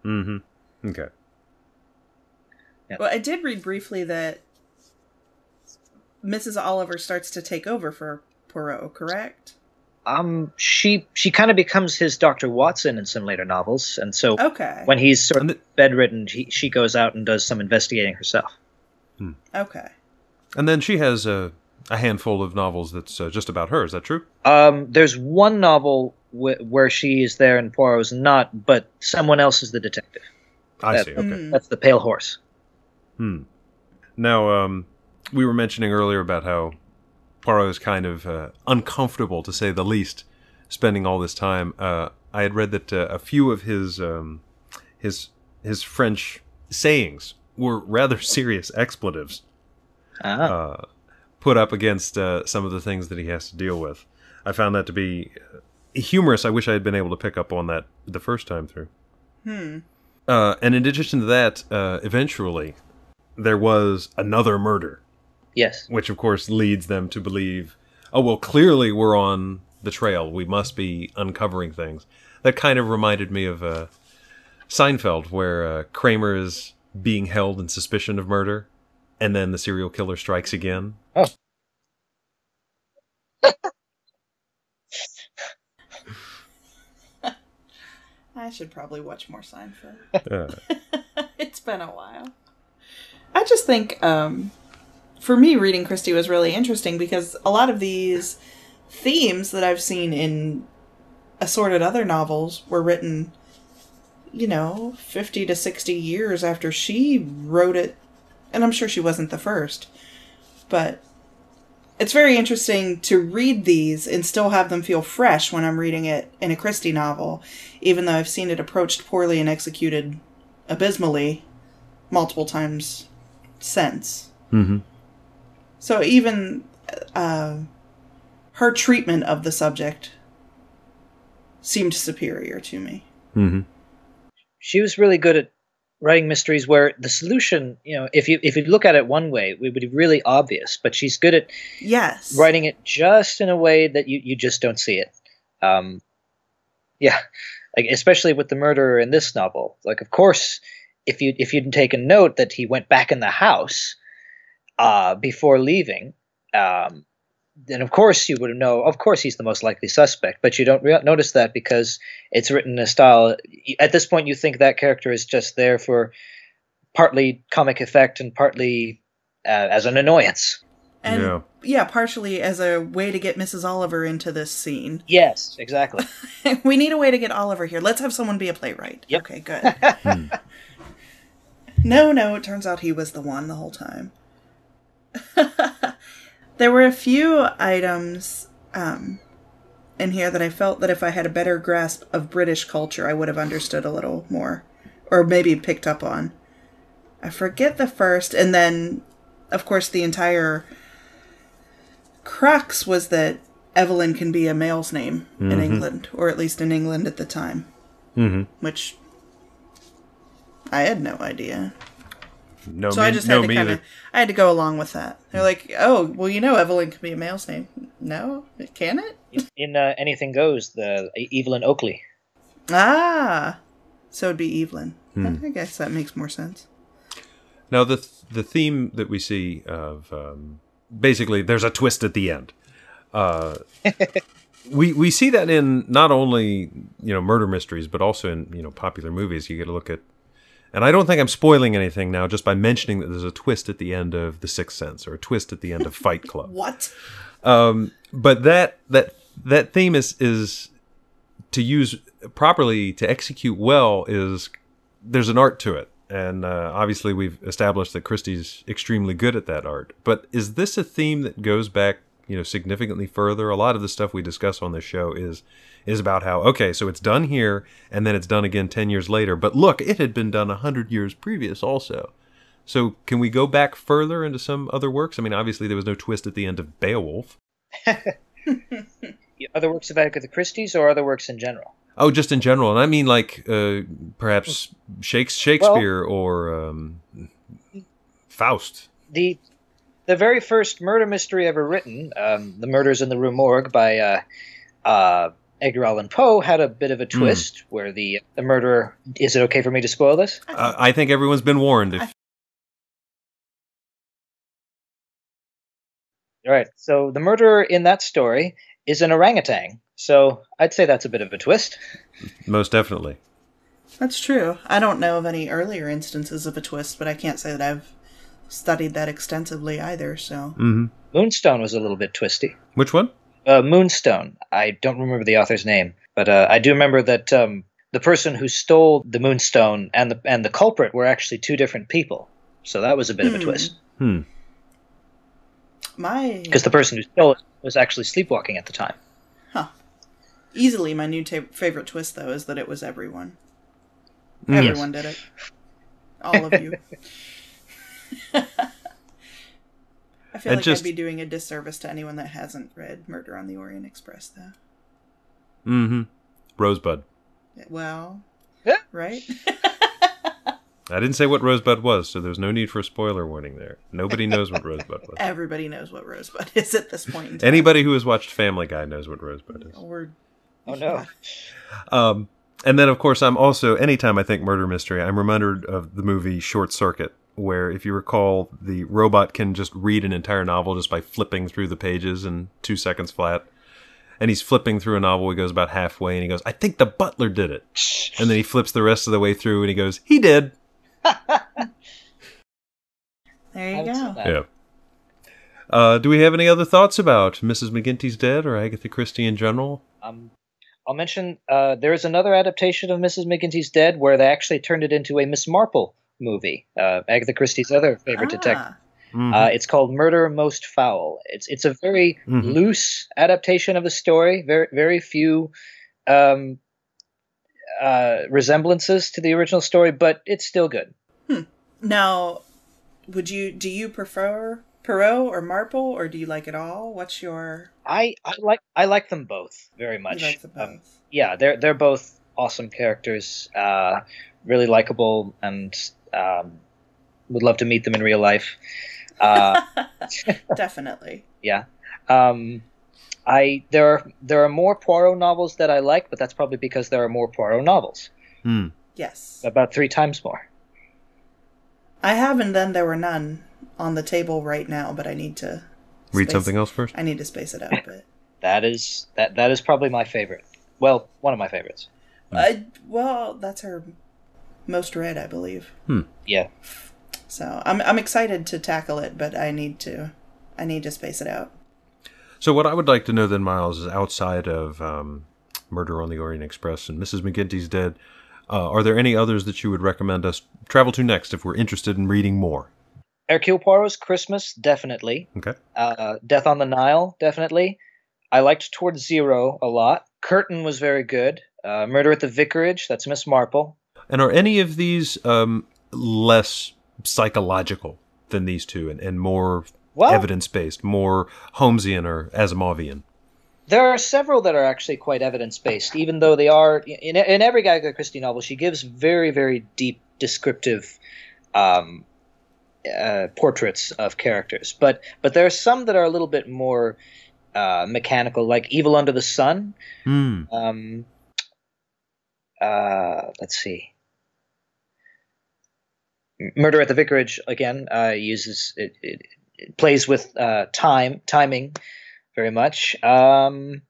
Mm-hmm. Okay. Yeah. Well, I did read briefly that Missus Oliver starts to take over for Poirot, correct? Um, she she kind of becomes his Doctor Watson in some later novels, and so Okay. when he's sort of And the- bedridden, he, she goes out and does some investigating herself. Okay. And then she has a, a handful of novels that's uh, just about her. Is that true? Um, there's one novel wh- where she is there and Poirot's not, but someone else is the detective. I That- see. Okay. Mm. That's the Pale Horse. Hmm. Now, um, we were mentioning earlier about how Poirot is kind of uh, uncomfortable, to say the least, spending all this time. Uh, I had read that uh, a few of his um, his his French sayings were rather serious expletives Ah. uh, put up against uh, some of the things that he has to deal with. I found that to be humorous. I wish I had been able to pick up on that the first time through. Hmm. Uh, and in addition to that, uh, eventually there was another murder, Yes. which of course leads them to believe, oh, well, clearly we're on the trail. We must be uncovering things. That kind of reminded me of uh, Seinfeld, where uh, Kramer is being held in suspicion of murder, and then the serial killer strikes again. Oh. I should probably watch more Seinfeld. Uh, It's been a while. I just think, um, for me, reading Christie was really interesting because a lot of these themes that I've seen in assorted other novels were written, you know, fifty to sixty years after she wrote it. And I'm sure she wasn't the first. But it's very interesting to read these and still have them feel fresh when I'm reading it in a Christie novel, even though I've seen it approached poorly and executed abysmally multiple times since. mm-hmm. So even uh, her treatment of the subject seemed superior to me. Mm-hmm. She was really good at writing mysteries where the solution, you know, if you if you look at it one way, it would be really obvious. But she's good at Yes. writing it just in a way that you, you just don't see it. Um, yeah, like especially with the murderer in this novel. Like, of course, if you if you'd taken note that he went back in the house uh, before leaving, um, then of course you would know. Of course, he's the most likely suspect. But you don't re- notice that because it's written in a style. At this point, you think that character is just there for partly comic effect and partly uh, as an annoyance. And Yeah. yeah, partially as a way to get Missus Oliver into this scene. Yes, exactly. We need a way to get Oliver here. Let's have someone be a playwright. Yep. Okay, good. No, no, it turns out he was the one the whole time. There were a few items um, in here that I felt that if I had a better grasp of British culture, I would have understood a little more. Or maybe picked up on. I forget the first, and then, of course, the entire crux was that Evelyn can be a male's name in England, or at least in England at the time. Mm-hmm. Which I had no idea. No, So me, I just no, had to me kind of, either. I had to go along with that. They're like, oh, well, you know, Evelyn can be a male's name. No, can it? In uh, Anything Goes, the Evelyn Oakley. Ah, so it'd be Evelyn. Hmm. I guess that makes more sense. Now, the the theme that we see of um, basically there's a twist at the end. Uh, we we see that in not only you know murder mysteries, but also in you know popular movies. You get to look at, and I don't think I'm spoiling anything now just by mentioning that there's a twist at the end of The Sixth Sense or a twist at the end of Fight Club. What? Um, but that that that theme is is to use properly, to execute well, is there's an art to it. And uh, obviously we've established that Christie's extremely good at that art. But is this a theme that goes back, you know, significantly further? A lot of the stuff we discuss on this show is is about how, okay, so it's done here, and then it's done again ten years later. But look, it had been done one hundred years previous also. So can we go back further into some other works? I mean, obviously there was no twist at the end of Beowulf. Other works of Agatha Christie's or other works in general? Oh, just in general. And I mean like uh, perhaps Shakes- Shakespeare well, or um, Faust. The the very first murder mystery ever written, um, The Murders in the Rue Morgue by uh, uh, Edgar Allan Poe, had a bit of a twist mm. where the, the murderer... Is it okay for me to spoil this? Uh, I think everyone's been warned. If All right. So the murderer in that story is an orangutan. So I'd say that's a bit of a twist. Most definitely. That's true. I don't know of any earlier instances of a twist, but I can't say that I've studied that extensively either, so... Mm-hmm. Moonstone was a little bit twisty. Which one? Uh, Moonstone. I don't remember the author's name, but uh, I do remember that um, the person who stole the Moonstone and the and the culprit were actually two different people. So that was a bit Hmm. of a twist. Hmm. My... Because the person who stole it was actually sleepwalking at the time. Huh. Easily my new ta- favorite twist, though, is that it was everyone. Mm. Everyone did it. All of you. I feel And like just- I'd be doing a disservice to anyone that hasn't read Murder on the Orient Express, though. Mm-hmm. Rosebud. Well, Yeah. right? I didn't say what Rosebud was, so there's no need for a spoiler warning there. Nobody knows what Rosebud was. Everybody knows what Rosebud is at this point in time. Anybody who has watched Family Guy knows what Rosebud is. Or, Oh no. Um, and then, of course, I'm also, anytime I think murder mystery, I'm reminded of the movie Short Circuit, where, if you recall, the robot can just read an entire novel just by flipping through the pages in two seconds flat. And he's flipping through a novel, he goes about halfway, and he goes, I think the butler did it. And then he flips the rest of the way through, and he goes, he did. there you I would say go. that. Yeah. Uh, do we have any other thoughts about Missus McGinty's Dead or Agatha Christie in general? Um, I'll mention uh, there is another adaptation of Missus McGinty's Dead where they actually turned it into a Miss Marple movie. Uh, Agatha Christie's other favorite detective. Ah, Mhm. Uh, it's called Murder Most Foul. It's it's a very Mhm. loose adaptation of the story. Very very few um, uh, resemblances to the original story, but it's still good. now, would you do you prefer Perot or Marple, or do you like it all? What's your... I, I like I like them both very You much. like them both? Um, yeah, they're they're both awesome characters. Uh, really likable, and um, would love to meet them in real life. Uh, Definitely. yeah. Um, I there are there are more Poirot novels that I like, but that's probably because there are more Poirot novels. Hmm. Yes. About three times more. I have, and then there were none on the table right now, but I need to Read space- something else first? I need to space it out a bit. That is that that is probably my favorite. Well, one of my favorites. I, well, that's her most read, I believe. Yeah. So I'm I'm excited to tackle it, but I need to I need to space it out. So what I would like to know then, Miles, is outside of um, Murder on the Orient Express and Missus McGinty's Dead, uh, are there any others that you would recommend us travel to next if we're interested in reading more? Hercule Poirot's Christmas, definitely. Okay. Uh, Death on the Nile, definitely. I liked Towards Zero a lot. Curtain was very good. Uh, Murder at the Vicarage, that's Miss Marple. And are any of these um, less psychological than these two and, and more Well, evidence-based, more Holmesian or Asimovian? there are several that are actually quite evidence-based, even though they are, in, in every Agatha Christie novel, she gives very, very deep, descriptive um, uh, portraits of characters. But but there are some that are a little bit more uh, mechanical, like Evil Under the Sun. Hmm. Um, uh, let's see. Murder at the Vicarage again uh, uses it, it, it plays with uh, time timing very much. Um,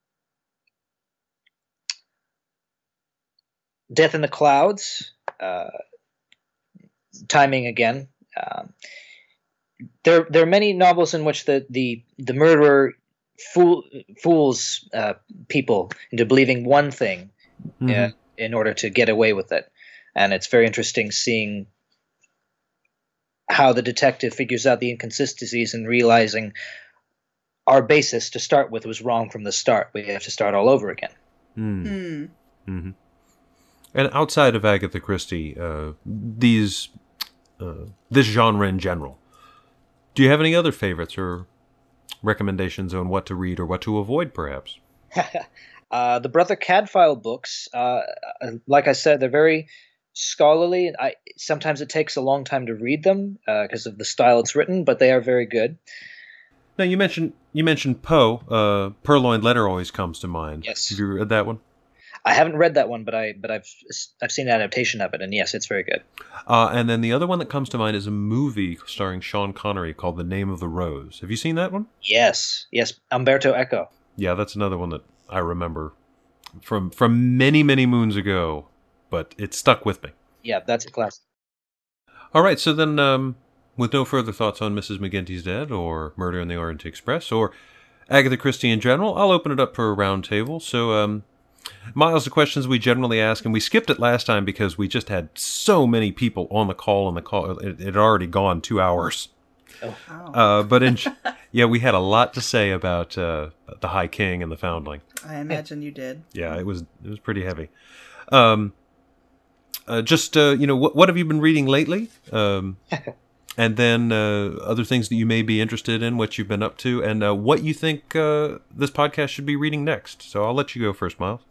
Death in the Clouds, uh, timing again. Um, there there are many novels in which the the the murderer fool fools uh, people into believing one thing Mhm. uh, in order to get away with it, and it's very interesting seeing how the detective figures out the inconsistencies and realizing our basis to start with was wrong from the start. We have to start all over again. Hmm. Hmm. Mm-hmm. And outside of Agatha Christie, uh, these uh, this genre in general, do you have any other favorites or recommendations on what to read or what to avoid, perhaps? uh, the Brother Cadfael books, uh, like I said, they're very scholarly. I sometimes it takes a long time to read them because of the style it's written, but they are very good. Now you mentioned you mentioned Poe. Uh, Purloined Letter always comes to mind. Yes. Have you read that one? I haven't read that one, but I but I've I've seen an adaptation of it, and yes, it's very good. Uh, and then the other one that comes to mind is a movie starring Sean Connery called The Name of the Rose. Have you seen that one? Yes, yes, Umberto Eco. Yeah, that's another one that I remember from from many, many moons ago, but it stuck with me. Yeah, that's a classic. All right, so then um, with no further thoughts on Missus McGinty's Dead or Murder on the Orient Express or Agatha Christie in general, I'll open it up for a round table. So, um, Miles, the questions we generally ask, and we skipped it last time because we just had so many people on the call, and the call it, it had already gone two hours. Oh. Uh, but in, yeah, we had a lot to say about uh, the High King and the Foundling. I imagine you did. Yeah, it was it was pretty heavy. Um, uh, just uh, you know, what what have you been reading lately? Um, and then uh, other things that you may be interested in, what you've been up to, and uh, what you think uh, this podcast should be reading next. So I'll let you go first, Miles.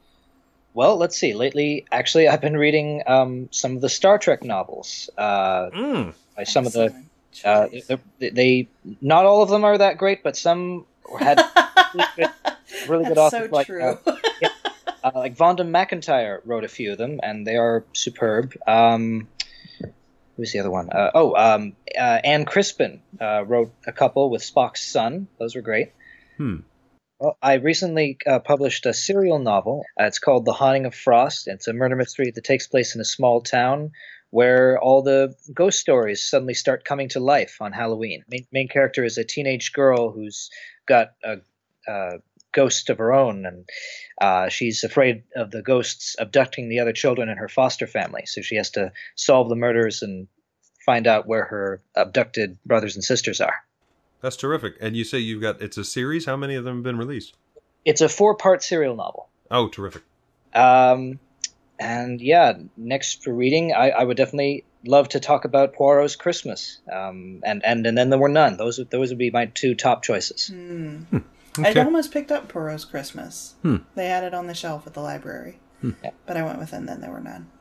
Well, let's see. Lately, actually, I've been reading um, some of the Star Trek novels. Uh, Mm. by some of the, uh, they, they, not all of them are that great, but some had really good, really good That's authors. so like, true. Uh, yeah, uh, like Vonda McIntyre wrote a few of them, and they are superb. Um, who's the other one? Uh, oh, um, uh, Anne Crispin uh, wrote a couple with Spock's son. Those were great. Hmm. Well, I recently uh, published a serial novel. Uh, it's called The Haunting of Frost. It's a murder mystery that takes place in a small town where all the ghost stories suddenly start coming to life on Halloween. Main, main character is a teenage girl who's got a, a ghost of her own, and uh, she's afraid of the ghosts abducting the other children in her foster family. So she has to solve the murders and find out where her abducted brothers and sisters are. That's terrific. And you say you've got, it's a series? How many of them have been released? It's a four-part serial novel. Oh, terrific. Um, and yeah, next for reading, I, I would definitely love to talk about Poirot's Christmas. Um, and, and, and Then There Were None. Those, those would be my two top choices. Hmm. Hmm. Okay. I'd almost picked up Poirot's Christmas. Hmm. They had it on the shelf at the library. Hmm. Yeah. But I went with And Then There Were None.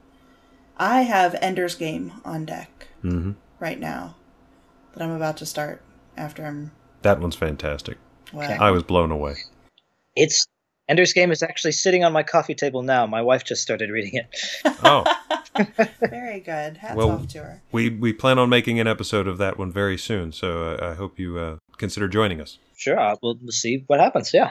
I have Ender's Game on deck Mm-hmm. right now that I'm about to start after I'm... That one's fantastic. Well, I was blown away. It's Ender's Game is actually sitting on my coffee table now. My wife just started reading it. Oh. Very good. Hats Well, off to her. We we plan on making an episode of that one very soon, so uh, I hope you uh, consider joining us. Sure, uh, we'll see what happens, yeah.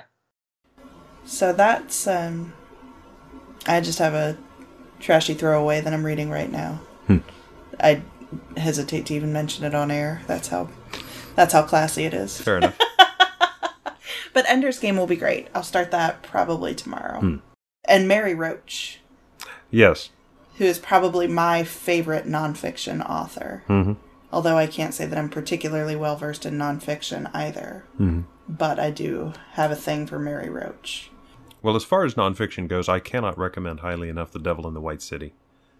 So that's... um, I just have a trashy throwaway that I'm reading right now. Hmm. I hesitate to even mention it on air. That's how... That's how classy it is. Fair enough. But Ender's Game will be great. I'll start that probably tomorrow. Hmm. And Mary Roach, Yes. who is probably my favorite nonfiction author. Mm-hmm. Although I can't say that I'm particularly well versed in nonfiction either. Mm-hmm. But I do have a thing for Mary Roach. Well, as far as nonfiction goes, I cannot recommend highly enough The Devil in the White City.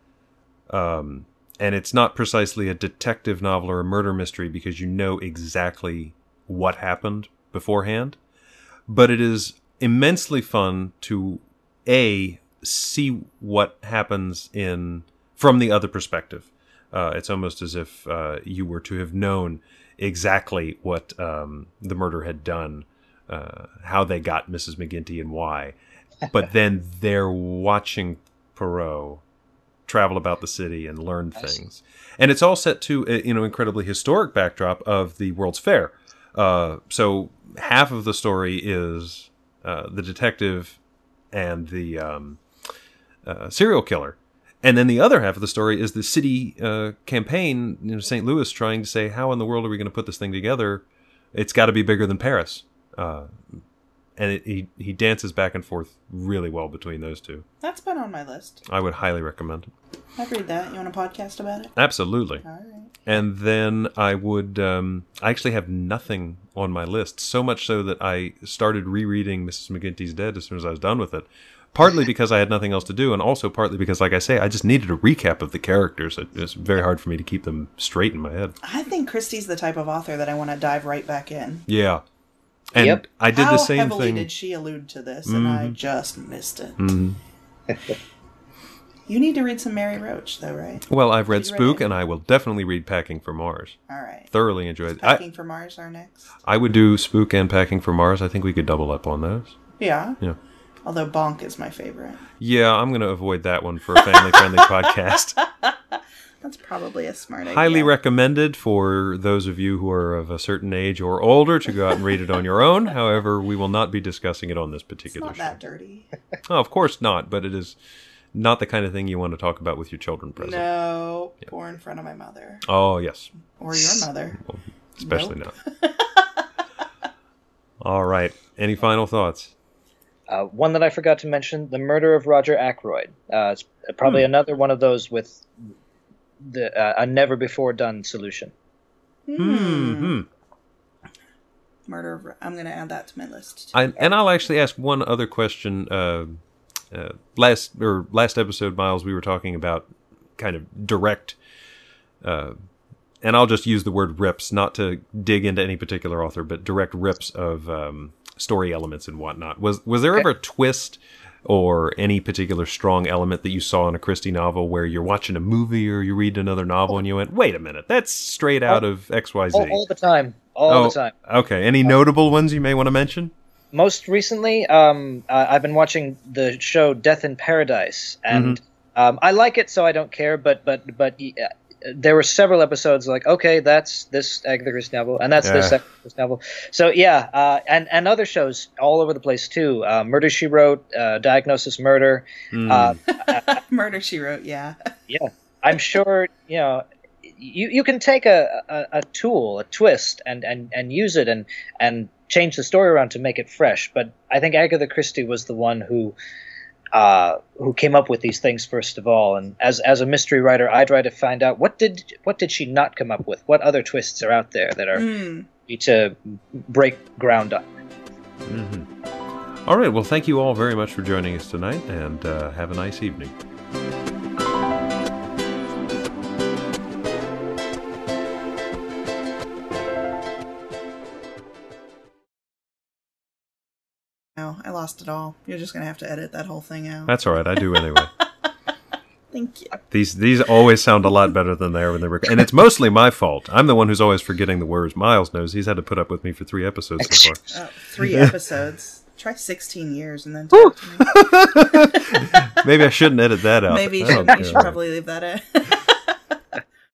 Um, and it's not precisely a detective novel or a murder mystery because you know exactly what happened beforehand. But it is immensely fun to, A, see what happens in from the other perspective. Uh, it's almost as if uh, you were to have known exactly what um, the murder had done, uh, how they got Missus McGinty and why. But then they're watching Poirot travel about the city and learn things. And it's all set to a, you know, incredibly historic backdrop of the World's Fair. Uh, so half of the story is uh, the detective and the um, uh, serial killer. And then the other half of the story is the city uh, campaign, you know, Saint Louis trying to say, how in the world are we going to put this thing together? It's got to be bigger than Paris. Uh, and it, he, he dances back and forth really well between those two. That's been on my list. I would highly recommend it. I'd read that. You want a podcast about it? Absolutely. All right. And then I would, um, I actually have nothing on my list, so much so that I started rereading Missus McGinty's Dead as soon as I was done with it. Partly because I had nothing else to do, and also partly because, like I say, I just needed a recap of the characters. It, it's very hard for me to keep them straight in my head. I think Christie's the type of author that I want to dive right back in. Yeah. And Yep. I did How the same heavily thing. did she allude to this, and I Mm-hmm. just missed it. Mhm. You need to read some Mary Roach, though, right? Well, I've read Did you read Spook, it? and I will definitely read Packing for Mars. All right. Thoroughly enjoyed it. Packing I, for Mars are next. I would do Spook and Packing for Mars. I think we could double up on those. Yeah. Yeah. Although Bonk is my favorite. Yeah, I'm going to avoid that one for a family-friendly podcast. That's probably a smart idea. Highly recommended for those of you who are of a certain age or older to go out and read it on your own. However, we will not be discussing it on this particular It's show. not that dirty. Oh, of course not, but it is not the kind of thing you want to talk about with your children present. No, yeah. Or in front of my mother. Oh, yes. Or your mother. Well, especially nope. not. All right. Any final thoughts? Uh, one that I forgot to mention, The Murder of Roger Ackroyd. Uh, it's probably hmm. another one of those with the uh, a never-before-done solution. Hmm. Murder of... I'm going to add that to my list. I, and I'll actually ask one other question. Uh, uh, last or last episode, Miles, we were talking about kind of direct... Uh, and I'll just use the word rips, not to dig into any particular author, but direct rips of um, story elements and whatnot. Was was there ever a twist or any particular strong element that you saw in a Christie novel where you're watching a movie or you read another novel and you went, wait a minute, that's straight out of X Y Z? All, all the time. All oh, the time. Okay. Any notable ones you may want to mention? Most recently, um, uh, I've been watching the show Death in Paradise, and mm-hmm. um, I like it, so I don't care, but but but... Uh, there were several episodes like, okay, that's this Agatha Christie novel, and that's yeah. this Agatha Christie novel. So yeah, uh, and and other shows all over the place too. Uh, Murder, She Wrote, uh, Diagnosis Murder. Mm. Uh, Murder, She Wrote, yeah. Yeah, I'm sure you know. You you can take a, a, a tool, a twist, and, and, and use it and and change the story around to make it fresh. But I think Agatha Christie was the one who. Uh, who came up with these things first of all, and as as a mystery writer, I try to find out what did what did she not come up with? What other twists are out there that are mm. to break ground on? Mm-hmm. All right, well, thank you all very much for joining us tonight, and uh, have a nice evening. No, I lost it all. You're just going to have to edit that whole thing out. That's all right. I do anyway. Thank you. These these always sound a lot better than they are when they record. And it's mostly my fault. I'm the one who's always forgetting the words. Miles knows. He's had to put up with me for three episodes so far. Oh, three episodes? Try sixteen years and then talk to me. Maybe I shouldn't edit that out. Maybe you should, you should probably leave that in.